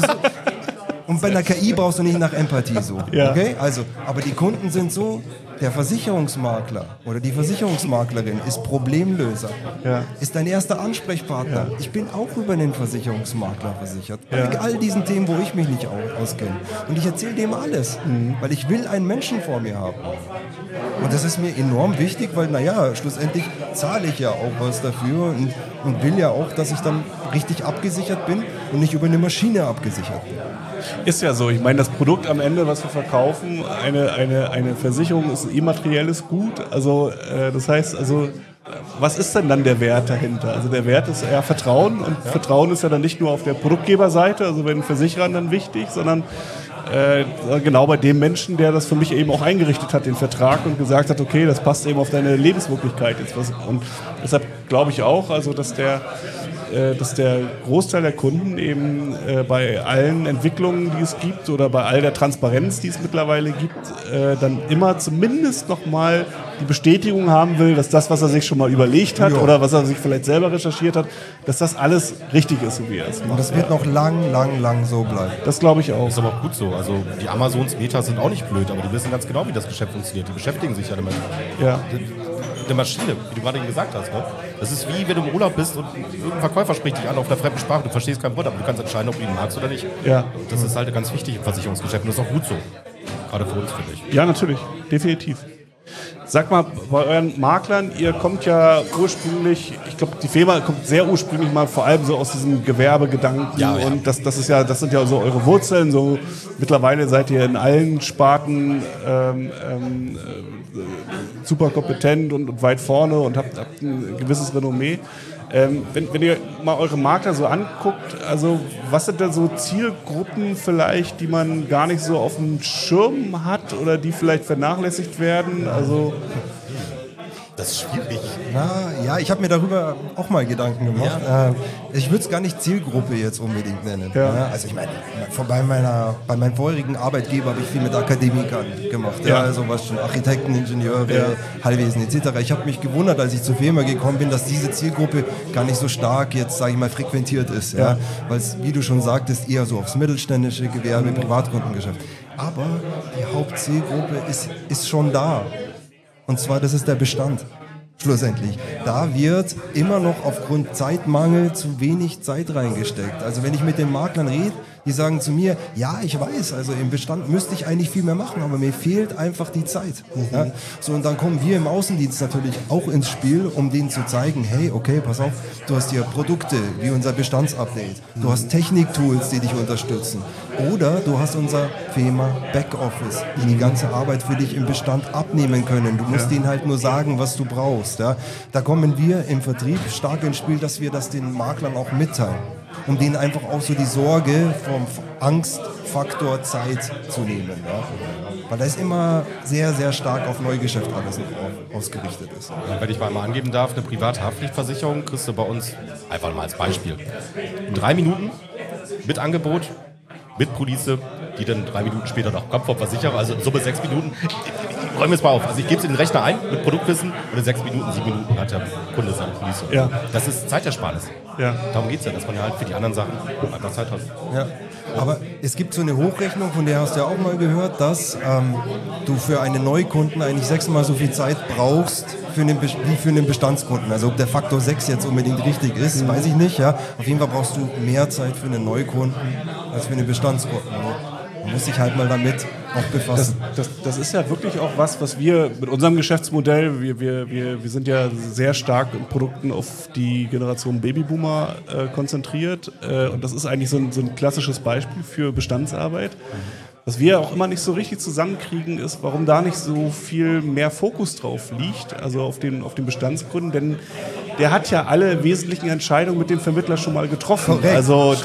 und bei einer KI brauchst du nicht nach Empathie suchen. Ja. Okay? Also, aber die Kunden sind so, der Versicherungsmakler oder die Versicherungsmaklerin ist Problemlöser, ist dein erster Ansprechpartner. Ich bin auch über den Versicherungsmakler versichert. Bei all diesen Themen, wo ich mich nicht auskenne. Und ich erzähle dem alles, weil ich will einen Menschen vor mir haben. Und das ist mir enorm wichtig, weil, naja, schlussendlich zahle ich ja auch was dafür und will ja auch, dass ich dann richtig abgesichert bin und nicht über eine Maschine abgesichert bin. Ist ja so. Ich meine, das Produkt am Ende, was wir verkaufen, eine Versicherung ist ein immaterielles Gut. Also das heißt, was ist denn dann der Wert dahinter? Also der Wert ist ja Vertrauen und Vertrauen ist ja dann nicht nur auf der Produktgeberseite, also bei den Versicherern dann wichtig, sondern genau bei dem Menschen, der das für mich eben auch eingerichtet hat, den Vertrag und gesagt hat, okay, das passt eben auf deine Lebenswirklichkeit jetzt. Und deshalb glaube ich auch, also dass der Großteil der Kunden eben bei allen Entwicklungen, die es gibt oder bei all der Transparenz, die es mittlerweile gibt, dann immer zumindest nochmal die Bestätigung haben will, dass das, was er sich schon mal überlegt hat oder was er sich vielleicht selber recherchiert hat, dass das alles richtig ist, so wie er es macht. Und das wird noch lang so bleiben. Das glaube ich auch. Ist aber auch gut so. Also die Amazons Meta sind auch nicht blöd, aber die wissen ganz genau, wie das Geschäft funktioniert. Die beschäftigen sich ja damit. Ja. Eine Maschine, wie du gerade eben gesagt hast. Ne? Das ist wie, wenn du im Urlaub bist und irgendein Verkäufer spricht dich an auf einer fremden Sprache. Du verstehst kein Wort, aber du kannst entscheiden, ob du ihn magst oder nicht. Ja. Und das ist halt ganz wichtig im Versicherungsgeschäft und das ist auch gut so. Gerade für uns, finde ich. Ja, natürlich. Definitiv. Sag mal, bei euren Maklern, ihr kommt ja ursprünglich, ich glaube, die Firma kommt sehr ursprünglich mal vor allem so aus diesem Gewerbegedanken und das sind ja so eure Wurzeln, so mittlerweile seid ihr in allen Sparten super kompetent und weit vorne und habt ein gewisses Renommee. Wenn ihr mal eure Makler so anguckt, also was sind denn so Zielgruppen vielleicht, die man gar nicht so auf dem Schirm hat oder die vielleicht vernachlässigt werden? Also Das ist schwierig. Ja, ich habe mir darüber auch mal Gedanken gemacht. Ich würde es gar nicht Zielgruppe jetzt unbedingt nennen. Ja. Also ich meine, bei meinem vorherigen Arbeitgeber habe ich viel mit Akademikern gemacht. Ja. Also was schon Architekten, Ingenieure, Heilwesen etc. Ich habe mich gewundert, als ich zur Firma gekommen bin, dass diese Zielgruppe gar nicht so stark jetzt, sage ich mal, frequentiert ist. Ja. Weil es, wie du schon sagtest, eher so aufs mittelständische Gewerbe, Privatkundengeschäft. Aber die Hauptzielgruppe ist schon da. Und zwar, das ist der Bestand, schlussendlich. Da wird immer noch aufgrund Zeitmangel zu wenig Zeit reingesteckt. Also wenn ich mit den Maklern rede, die sagen zu mir, ja, ich weiß, also im Bestand müsste ich eigentlich viel mehr machen, aber mir fehlt einfach die Zeit. Ja? So, und dann kommen wir im Außendienst natürlich auch ins Spiel, um denen zu zeigen, hey, okay, pass auf, du hast hier Produkte wie unser Bestandsupdate, du hast Techniktools, die dich unterstützen, oder du hast unser FEMA Backoffice, die die ganze Arbeit für dich im Bestand abnehmen können. Du musst denen halt nur sagen, was du brauchst. Ja? Da kommen wir im Vertrieb stark ins Spiel, dass wir das den Maklern auch mitteilen. um denen einfach auch so die Sorge vom Angstfaktor Zeit zu nehmen. Ja? Weil das immer sehr, sehr stark auf Neugeschäft alles noch ausgerichtet ist. Und wenn ich mal angeben darf, eine Privathaftpflichtversicherung kriegst du bei uns, einfach mal als Beispiel, in 3 Minuten mit Angebot, mit Police, die dann 3 Minuten später noch kommt vom Versicherer, also in Summe 6 Minuten. Räumen wir es mal auf. Also ich gebe es in den Rechner ein mit Produktwissen und in 6 Minuten, 7 Minuten hat der Kunde seine Police. Ja. Das ist Zeitersparnis. Ja. Darum geht es ja, dass man ja halt für die anderen Sachen einfach Zeit hat. Ja. Aber es gibt so eine Hochrechnung, von der hast du ja auch mal gehört, dass du für einen Neukunden eigentlich 6-mal so viel Zeit brauchst wie für einen Bestandskunden. Also ob der Faktor 6 jetzt unbedingt richtig ist, weiß ich nicht. Ja. Auf jeden Fall brauchst du mehr Zeit für einen Neukunden als für einen Bestandskunden. Man muss sich halt mal damit auch befassen. Das ist ja wirklich auch was wir mit unserem Geschäftsmodell, wir sind ja sehr stark in Produkten auf die Generation Babyboomer konzentriert. Und das ist eigentlich so ein klassisches Beispiel für Bestandsarbeit. Was wir auch immer nicht so richtig zusammenkriegen, ist, warum da nicht so viel mehr Fokus drauf liegt, also auf den Bestandskunden, denn der hat ja alle wesentlichen Entscheidungen mit dem Vermittler schon mal getroffen. Korrekt. Also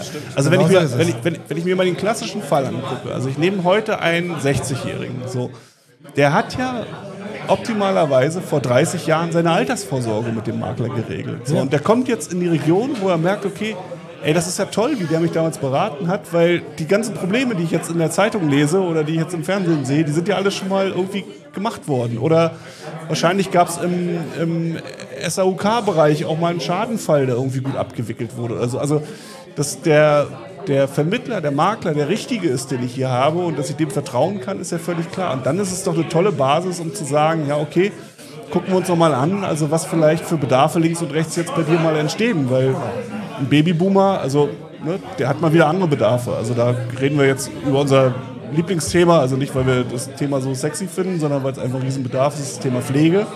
Genau wenn ich mir mal den klassischen Fall angucke, also ich nehme heute einen 60-Jährigen, so, der hat ja optimalerweise vor 30 Jahren seine Altersvorsorge mit dem Makler geregelt. So, und der kommt jetzt in die Region, wo er merkt, okay, ey, das ist ja toll, wie der mich damals beraten hat, weil die ganzen Probleme, die ich jetzt in der Zeitung lese oder die ich jetzt im Fernsehen sehe, die sind ja alle schon mal irgendwie gemacht worden. Oder wahrscheinlich gab es im SAUK-Bereich auch mal einen Schadenfall, der irgendwie gut abgewickelt wurde. Also dass der Vermittler, der Makler, der Richtige ist, den ich hier habe und dass ich dem vertrauen kann, ist ja völlig klar. Und dann ist es doch eine tolle Basis, um zu sagen, ja okay, gucken wir uns noch mal an, also was vielleicht für Bedarfe links und rechts jetzt bei dir mal entstehen, weil ein Babyboomer, also ne, der hat mal wieder andere Bedarfe. Also da reden wir jetzt über unser Lieblingsthema, also nicht, weil wir das Thema so sexy finden, sondern weil es einfach ein Riesenbedarf ist, das Thema Pflege.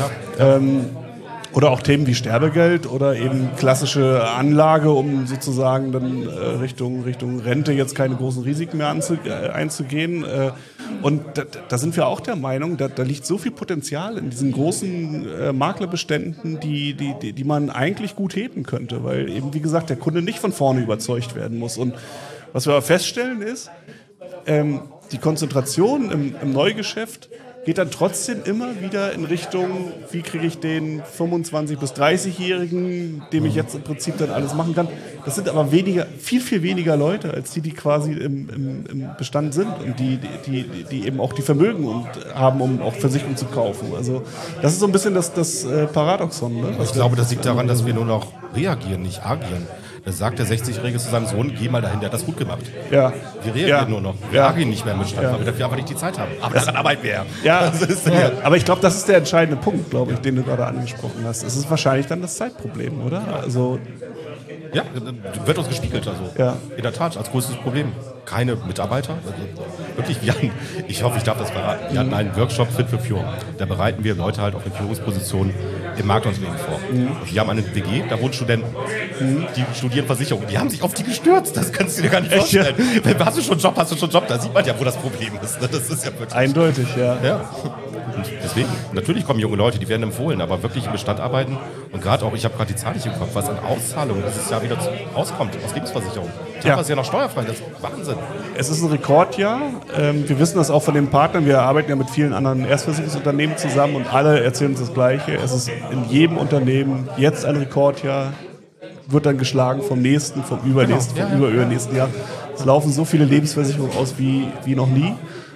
Ja. Oder auch Themen wie Sterbegeld oder eben klassische Anlage, um sozusagen dann Richtung Rente jetzt keine großen Risiken mehr einzugehen. Und da sind wir auch der Meinung, da liegt so viel Potenzial in diesen großen Maklerbeständen, die man eigentlich gut heben könnte, weil eben, wie gesagt, der Kunde nicht von vorne überzeugt werden muss. Und was wir aber feststellen ist, die Konzentration im Neugeschäft geht dann trotzdem immer wieder in Richtung, wie kriege ich den 25- bis 30-Jährigen, dem ich jetzt im Prinzip dann alles machen kann. Das sind aber viel weniger Leute, als die quasi im Bestand sind und die eben auch die Vermögen haben, um auch Versicherungen zu kaufen. Also das ist so ein bisschen das Paradoxon. Ne? Ich glaube, das liegt daran, dass wir nur noch reagieren, nicht agieren. Da sagt der 60-Jährige zu seinem Sohn, geh mal dahin, der hat das gut gemacht. Ja. Wir reagieren nur noch. Wir agieren nicht mehr im Bestand, weil wir dafür einfach nicht die Zeit haben. Aber das an Arbeit wäre. Ja, aber ich glaube, das ist der entscheidende Punkt, glaube ich, den du gerade angesprochen hast. Es ist wahrscheinlich dann das Zeitproblem, oder? Also ja, wird uns gespiegelt. Also. Ja. In der Tat, als größtes Problem. Keine Mitarbeiter. Also wirklich, ich hoffe, ich darf das verraten. Wir hatten einen Workshop Fit für Führung. Da bereiten wir Leute halt auf eine Führungsposition im Marktungsleben vor. Und wir haben eine WG, da wohnen Studenten, die studieren Versicherung. Die haben sich auf die gestürzt. Das kannst du dir gar nicht vorstellen. Hast du schon einen Job? Da sieht man ja, wo das Problem ist. Das ist ja wirklich eindeutig, ja. Und deswegen, natürlich kommen junge Leute, die werden empfohlen, aber wirklich im Bestand arbeiten und gerade auch, ich habe gerade die Zahl nicht im Kopf, was an Auszahlungen dieses Jahr wieder rauskommt aus Lebensversicherung. Das ist ja noch steuerfrei, das ist Wahnsinn. Es ist ein Rekordjahr. Wir wissen das auch von den Partnern. Wir arbeiten ja mit vielen anderen Erstversicherungsunternehmen zusammen und alle erzählen uns das Gleiche. Es ist in jedem Unternehmen jetzt ein Rekordjahr, wird dann geschlagen vom nächsten, vom übernächsten, vom übernächsten Jahr. Es laufen so viele Lebensversicherungen aus wie noch nie.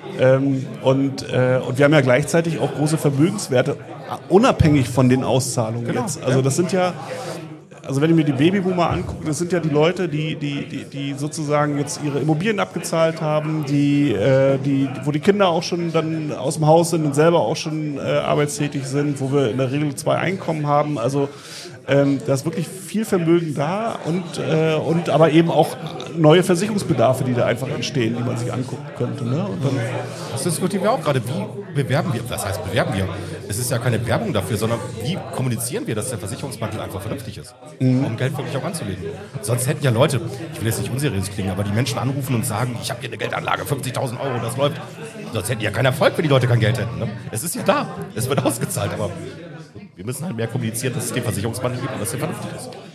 Und wir haben ja gleichzeitig auch große Vermögenswerte, unabhängig von den Auszahlungen jetzt. Also das sind ja, also wenn ich mir die Babyboomer angucke, das sind ja die Leute, die sozusagen jetzt ihre Immobilien abgezahlt haben, wo die Kinder auch schon dann aus dem Haus sind und selber auch schon arbeitstätig sind, wo wir in der Regel 2 Einkommen haben. Also da ist wirklich viel Vermögen da und aber eben auch neue Versicherungsbedarfe, die da einfach entstehen, die man sich angucken könnte. Ne? Und dann das diskutieren wir auch gerade. Wie bewerben wir? Was heißt bewerben wir? Es ist ja keine Werbung dafür, sondern wie kommunizieren wir, dass der Versicherungsmakel einfach vernünftig ist, um Geld wirklich auch anzulegen. Sonst hätten ja Leute, ich will jetzt nicht unseriös klingen, aber die Menschen anrufen und sagen, ich habe hier eine Geldanlage, 50.000 €, das läuft. Sonst hätten die ja keinen Erfolg, wenn die Leute kein Geld hätten. Ne? Es ist ja da, es wird ausgezahlt, aber wir müssen halt mehr kommunizieren, dass es den Versicherungsmakel gibt und dass der vernünftig ist.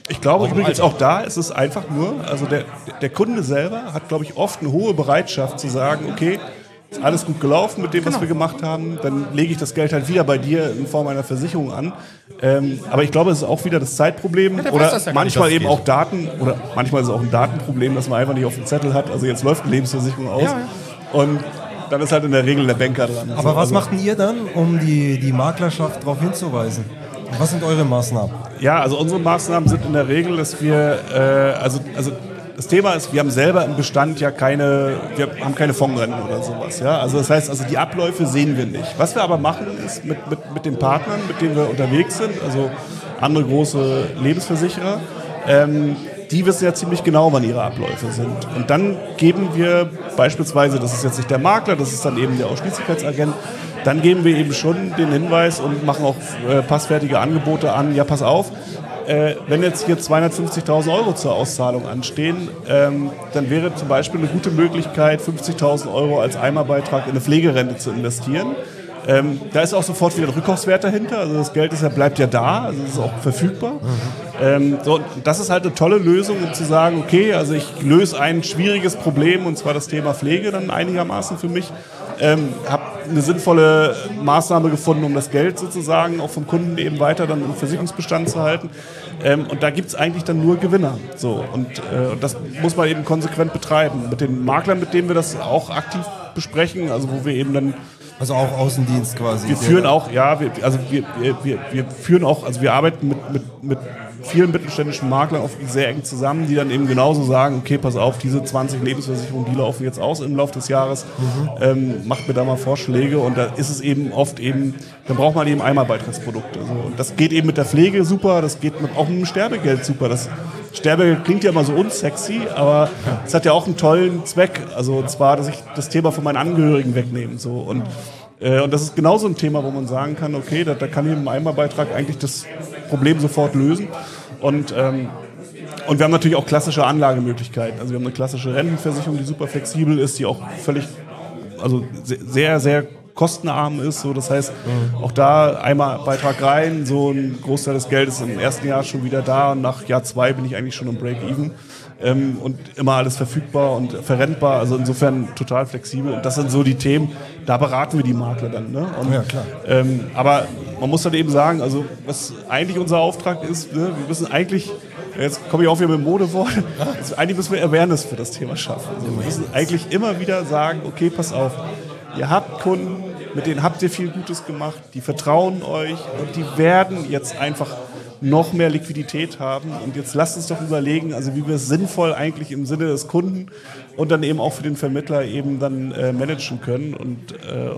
Ich glaube übrigens auch da ist es einfach nur, also der Kunde selber hat, glaube ich, oft eine hohe Bereitschaft zu sagen, okay, ist alles gut gelaufen mit dem, was wir gemacht haben, dann lege ich das Geld halt wieder bei dir in Form einer Versicherung an. Aber ich glaube, es ist auch wieder das Zeitproblem oder manchmal eben auch Daten oder manchmal ist es auch ein Datenproblem, dass man einfach nicht auf dem Zettel hat, also jetzt läuft eine Lebensversicherung aus und dann ist halt in der Regel der Banker dran. Aber was macht denn ihr dann, um die Maklerschaft darauf hinzuweisen? Was sind eure Maßnahmen? Ja, also unsere Maßnahmen sind in der Regel, dass wir, also das Thema ist, wir haben selber im Bestand ja wir haben keine Fondsrennen oder sowas. Ja? Also das heißt, also die Abläufe sehen wir nicht. Was wir aber machen, ist mit den Partnern, mit denen wir unterwegs sind, also andere große Lebensversicherer, die wissen ja ziemlich genau, wann ihre Abläufe sind. Und dann geben wir beispielsweise, das ist jetzt nicht der Makler, das ist dann eben der Ausschließlichkeitsagent, dann geben wir eben schon den Hinweis und machen auch passfertige Angebote an, ja pass auf, wenn jetzt hier 250.000 Euro zur Auszahlung anstehen, dann wäre zum Beispiel eine gute Möglichkeit, 50.000 Euro als Eimerbeitrag in eine Pflegerente zu investieren. Da ist auch sofort wieder ein Rückkaufswert dahinter, also das Geld bleibt ja da, also es ist auch verfügbar. Das ist halt eine tolle Lösung, um zu sagen, okay, also ich löse ein schwieriges Problem, und zwar das Thema Pflege dann einigermaßen für mich. Habe eine sinnvolle Maßnahme gefunden, um das Geld sozusagen auch vom Kunden eben weiter dann im Versicherungsbestand zu halten. Und da gibt es eigentlich dann nur Gewinner. So, und das muss man eben konsequent betreiben. Mit den Maklern, mit denen wir das auch aktiv besprechen, also wo wir eben dann also auch Außendienst quasi. Wir führen auch, ja, wir führen auch, also wir arbeiten mit vielen mittelständischen Maklern auch sehr eng zusammen, die dann eben genauso sagen, okay, pass auf, diese 20 Lebensversicherungen, die laufen jetzt aus im Laufe des Jahres, macht mir da mal Vorschläge, und da ist es eben oft eben, dann braucht man eben Einmalbeitragsprodukte. Also, und das geht eben mit der Pflege super, das geht auch mit dem Sterbegeld super. Das Sterbegeld klingt ja immer so unsexy, aber es hat ja auch einen tollen Zweck, also und zwar, dass ich das Thema von meinen Angehörigen wegnehme. So. Und das ist genauso ein Thema, wo man sagen kann, okay, da kann ich mit einem Einmalbeitrag eigentlich das Problem sofort lösen. Und wir haben natürlich auch klassische Anlagemöglichkeiten. Also wir haben eine klassische Rentenversicherung, die super flexibel ist, die auch völlig, also sehr, sehr kostenarm ist. So, das heißt, auch da einmal Beitrag rein, so ein Großteil des Geldes im ersten Jahr schon wieder da, und nach Jahr 2 bin ich eigentlich schon im Break-Even. Und immer alles verfügbar und verrentbar, also insofern total flexibel. Und das sind so die Themen, da beraten wir die Makler dann. Ne? Und, ja, klar. Aber man muss dann eben sagen, also was eigentlich unser Auftrag ist, ne, wir müssen eigentlich, jetzt komme ich auch wieder mit dem Modewort, eigentlich müssen wir Awareness für das Thema schaffen. Also wir müssen eigentlich immer wieder sagen, okay, pass auf, ihr habt Kunden, mit denen habt ihr viel Gutes gemacht, die vertrauen euch und die werden jetzt einfach noch mehr Liquidität haben. Und jetzt lasst uns doch überlegen, also wie wir es sinnvoll eigentlich im Sinne des Kunden und dann eben auch für den Vermittler eben dann managen können. Und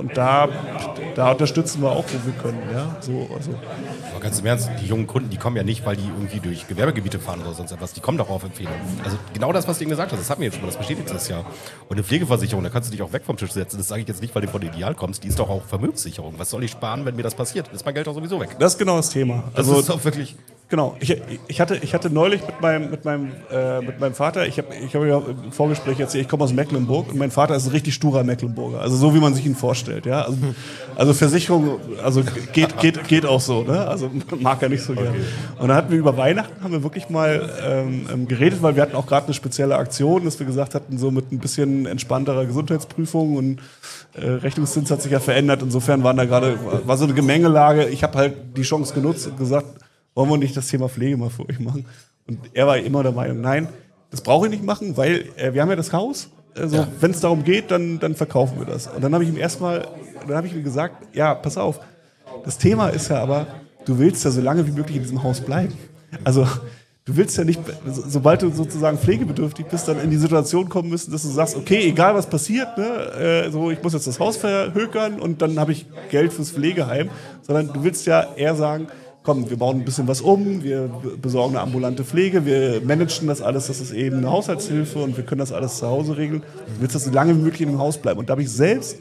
da unterstützen wir auch, wo wir können. Ja? So, also. Aber ganz im Ernst, die jungen Kunden, die kommen ja nicht, weil die irgendwie durch Gewerbegebiete fahren oder sonst etwas. Die kommen doch auf Empfehlung. Also genau das, was du eben gesagt hast, das hatten wir jetzt schon mal, das bestätigt das ja. Und eine Pflegeversicherung, da kannst du dich auch weg vom Tisch setzen. Das sage ich jetzt nicht, weil du von Ideal kommst. Die ist doch auch Vermögenssicherung. Was soll ich sparen, wenn mir das passiert? Ist mein Geld doch sowieso weg. Das ist genau das Thema. Also das ist auch wirklich... Genau. Ich hatte neulich mit meinem Vater, ich habe ja im Vorgespräch erzählt, ich komme aus Mecklenburg und mein Vater ist ein richtig sturer Mecklenburger, also so wie man sich ihn vorstellt, ja. Also Versicherung, also geht auch so, ne? Also mag er nicht so gerne. Und dann hatten wir über Weihnachten wirklich mal geredet, weil wir hatten auch gerade eine spezielle Aktion, dass wir gesagt hatten, so mit ein bisschen entspannterer Gesundheitsprüfung und Rechnungszins hat sich ja verändert. Insofern war so eine Gemengelage. Ich habe halt die Chance genutzt und gesagt, wollen wir nicht das Thema Pflege mal für euch machen? Und er war immer der Meinung, nein, das brauche ich nicht machen, weil wir haben ja das Haus. Also wenn es darum geht, dann verkaufen wir das. Und dann habe ich ihm gesagt, ja, pass auf, das Thema ist ja aber, du willst ja so lange wie möglich in diesem Haus bleiben. Also du willst ja nicht, sobald du sozusagen pflegebedürftig bist, dann in die Situation kommen müssen, dass du sagst, okay, egal was passiert, ne, ich muss jetzt das Haus verhökern und dann habe ich Geld fürs Pflegeheim, sondern du willst ja eher sagen, komm, wir bauen ein bisschen was um, wir besorgen eine ambulante Pflege, wir managen das alles, das ist eben eine Haushaltshilfe und wir können das alles zu Hause regeln. Du willst das so lange wie möglich in dem Haus bleiben. Und da habe ich selbst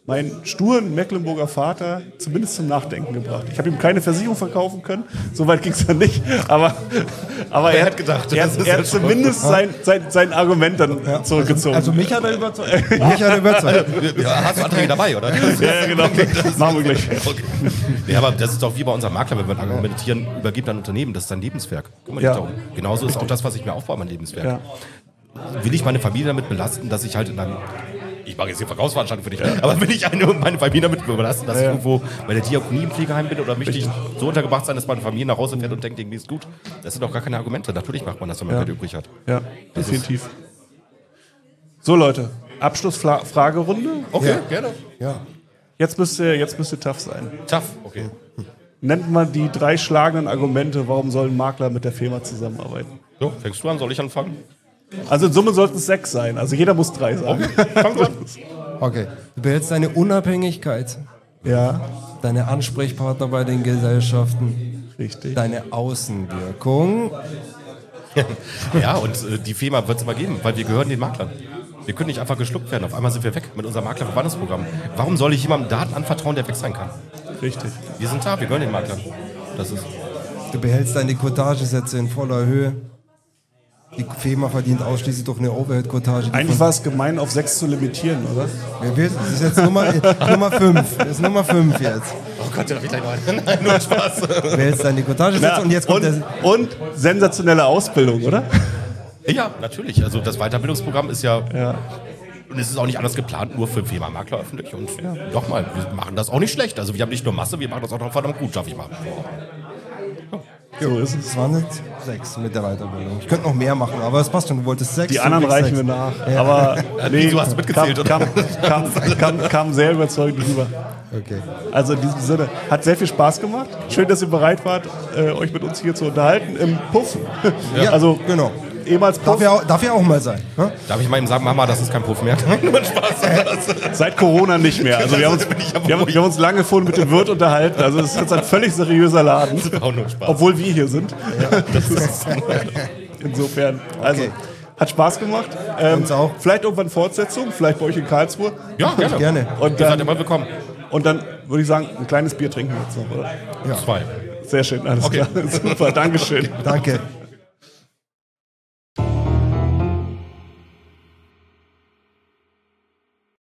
meinen sturen Mecklenburger Vater zumindest zum Nachdenken gebracht. Ich habe ihm keine Versicherung verkaufen können, soweit ging es dann nicht, aber er hat gedacht, er hat zumindest sein Argument dann zurückgezogen. Also mich hat er überzeugt. Mich hat er überzeugt. Ja, hast du Anträge dabei, oder? Ja, genau. Machen wir gleich. Okay. Ja, aber das ist doch wie bei unserem Makler, wenn wir argumentieren, übergibt ein Unternehmen, das ist sein Lebenswerk. Guck mal, genauso ist auch das, was ich mir aufbaue, mein Lebenswerk. Ja. Will ich meine Familie damit belasten, dass ich halt in einem... Ich mache jetzt hier Verkaufsveranstaltung für dich, aber will ich meine Familie damit belasten, dass ich irgendwo bei der Diakonie im Pflegeheim bin oder möchte ich so untergebracht sein, dass meine Familie nach Hause fährt und denkt, irgendwie ist gut? Das sind doch gar keine Argumente. Natürlich macht man das, wenn man Geld übrig hat. Ja, definitiv. So Leute, Abschlussfragerunde. Okay, gerne. Ja. Jetzt müsst ihr tough sein. Tough, okay. Nennt mal die 3 schlagenden Argumente, warum soll ein Makler mit der Firma zusammenarbeiten? So, fängst du an? Soll ich anfangen? Also in Summe sollten es 6 sein. Also jeder muss 3 sagen. Okay, fang an. Okay. Du behältst deine Unabhängigkeit, Ja, deine Ansprechpartner bei den Gesellschaften, richtig. deine Außenwirkung. Ja, und die Firma wird es immer geben, weil wir gehören den Maklern. Wir können nicht einfach geschluckt werden. Auf einmal sind wir weg mit unserem Maklerverbandesprogramm. Warum soll ich jemandem Daten anvertrauen, der weg sein kann? Richtig. Wir sind da, wir gehören den Maklern. Das ist... Du behältst deine Cottagesätze in voller Höhe. Die FEMA verdient ausschließlich durch eine Overhead-Cottage. Eigentlich war es gemein, auf 6 zu limitieren, oder? Das ist jetzt Nummer 5. Das ist Nummer 5 jetzt. Oh Gott, da darf ich gleich noch einen. Nein, nur Spaß. Du behältst deine Cottagesätze und jetzt kommt und sensationelle Ausbildung, oder? Ja, natürlich. Also das Weiterbildungsprogramm ist ja... Und es ist auch nicht anders geplant, nur für FEMA-Makler öffentlich. Und nochmal, wir machen das auch nicht schlecht. Also wir haben nicht nur Masse, wir machen das auch noch verdammt gut, darf ich mal. So ist es. Es waren jetzt 6 mit der Weiterbildung. Ich könnte noch mehr machen, aber es passt schon. Du wolltest 6. Die anderen reichen wir nach. Ja. Aber nee, du hast mitgezählt, kam sehr überzeugend rüber. Okay. Also in diesem Sinne, hat sehr viel Spaß gemacht. Schön, dass ihr bereit wart, euch mit uns hier zu unterhalten im Puff. Ja, also genau. Ehemals Puff. Darf ja auch mal sein. Ne? Darf ich mal eben sagen, Mama, das ist kein Puff mehr? Nur Spaß. Seit Corona nicht mehr. Also wir haben uns lange vorhin mit dem Wirt unterhalten. Also es ist jetzt ein völlig seriöser Laden. Das ist auch nur Spaß. Obwohl wir hier sind. Ja. Das ist insofern. Also, hat Spaß gemacht. Uns auch. Vielleicht irgendwann Fortsetzung, vielleicht bei euch in Karlsruhe. Ja, gerne. Und Ihr seid dann, immer willkommen. und dann würde ich sagen, ein kleines Bier trinken wir jetzt noch, oder? Ja. 2. Sehr schön, alles klar. Super, Dankeschön. Danke.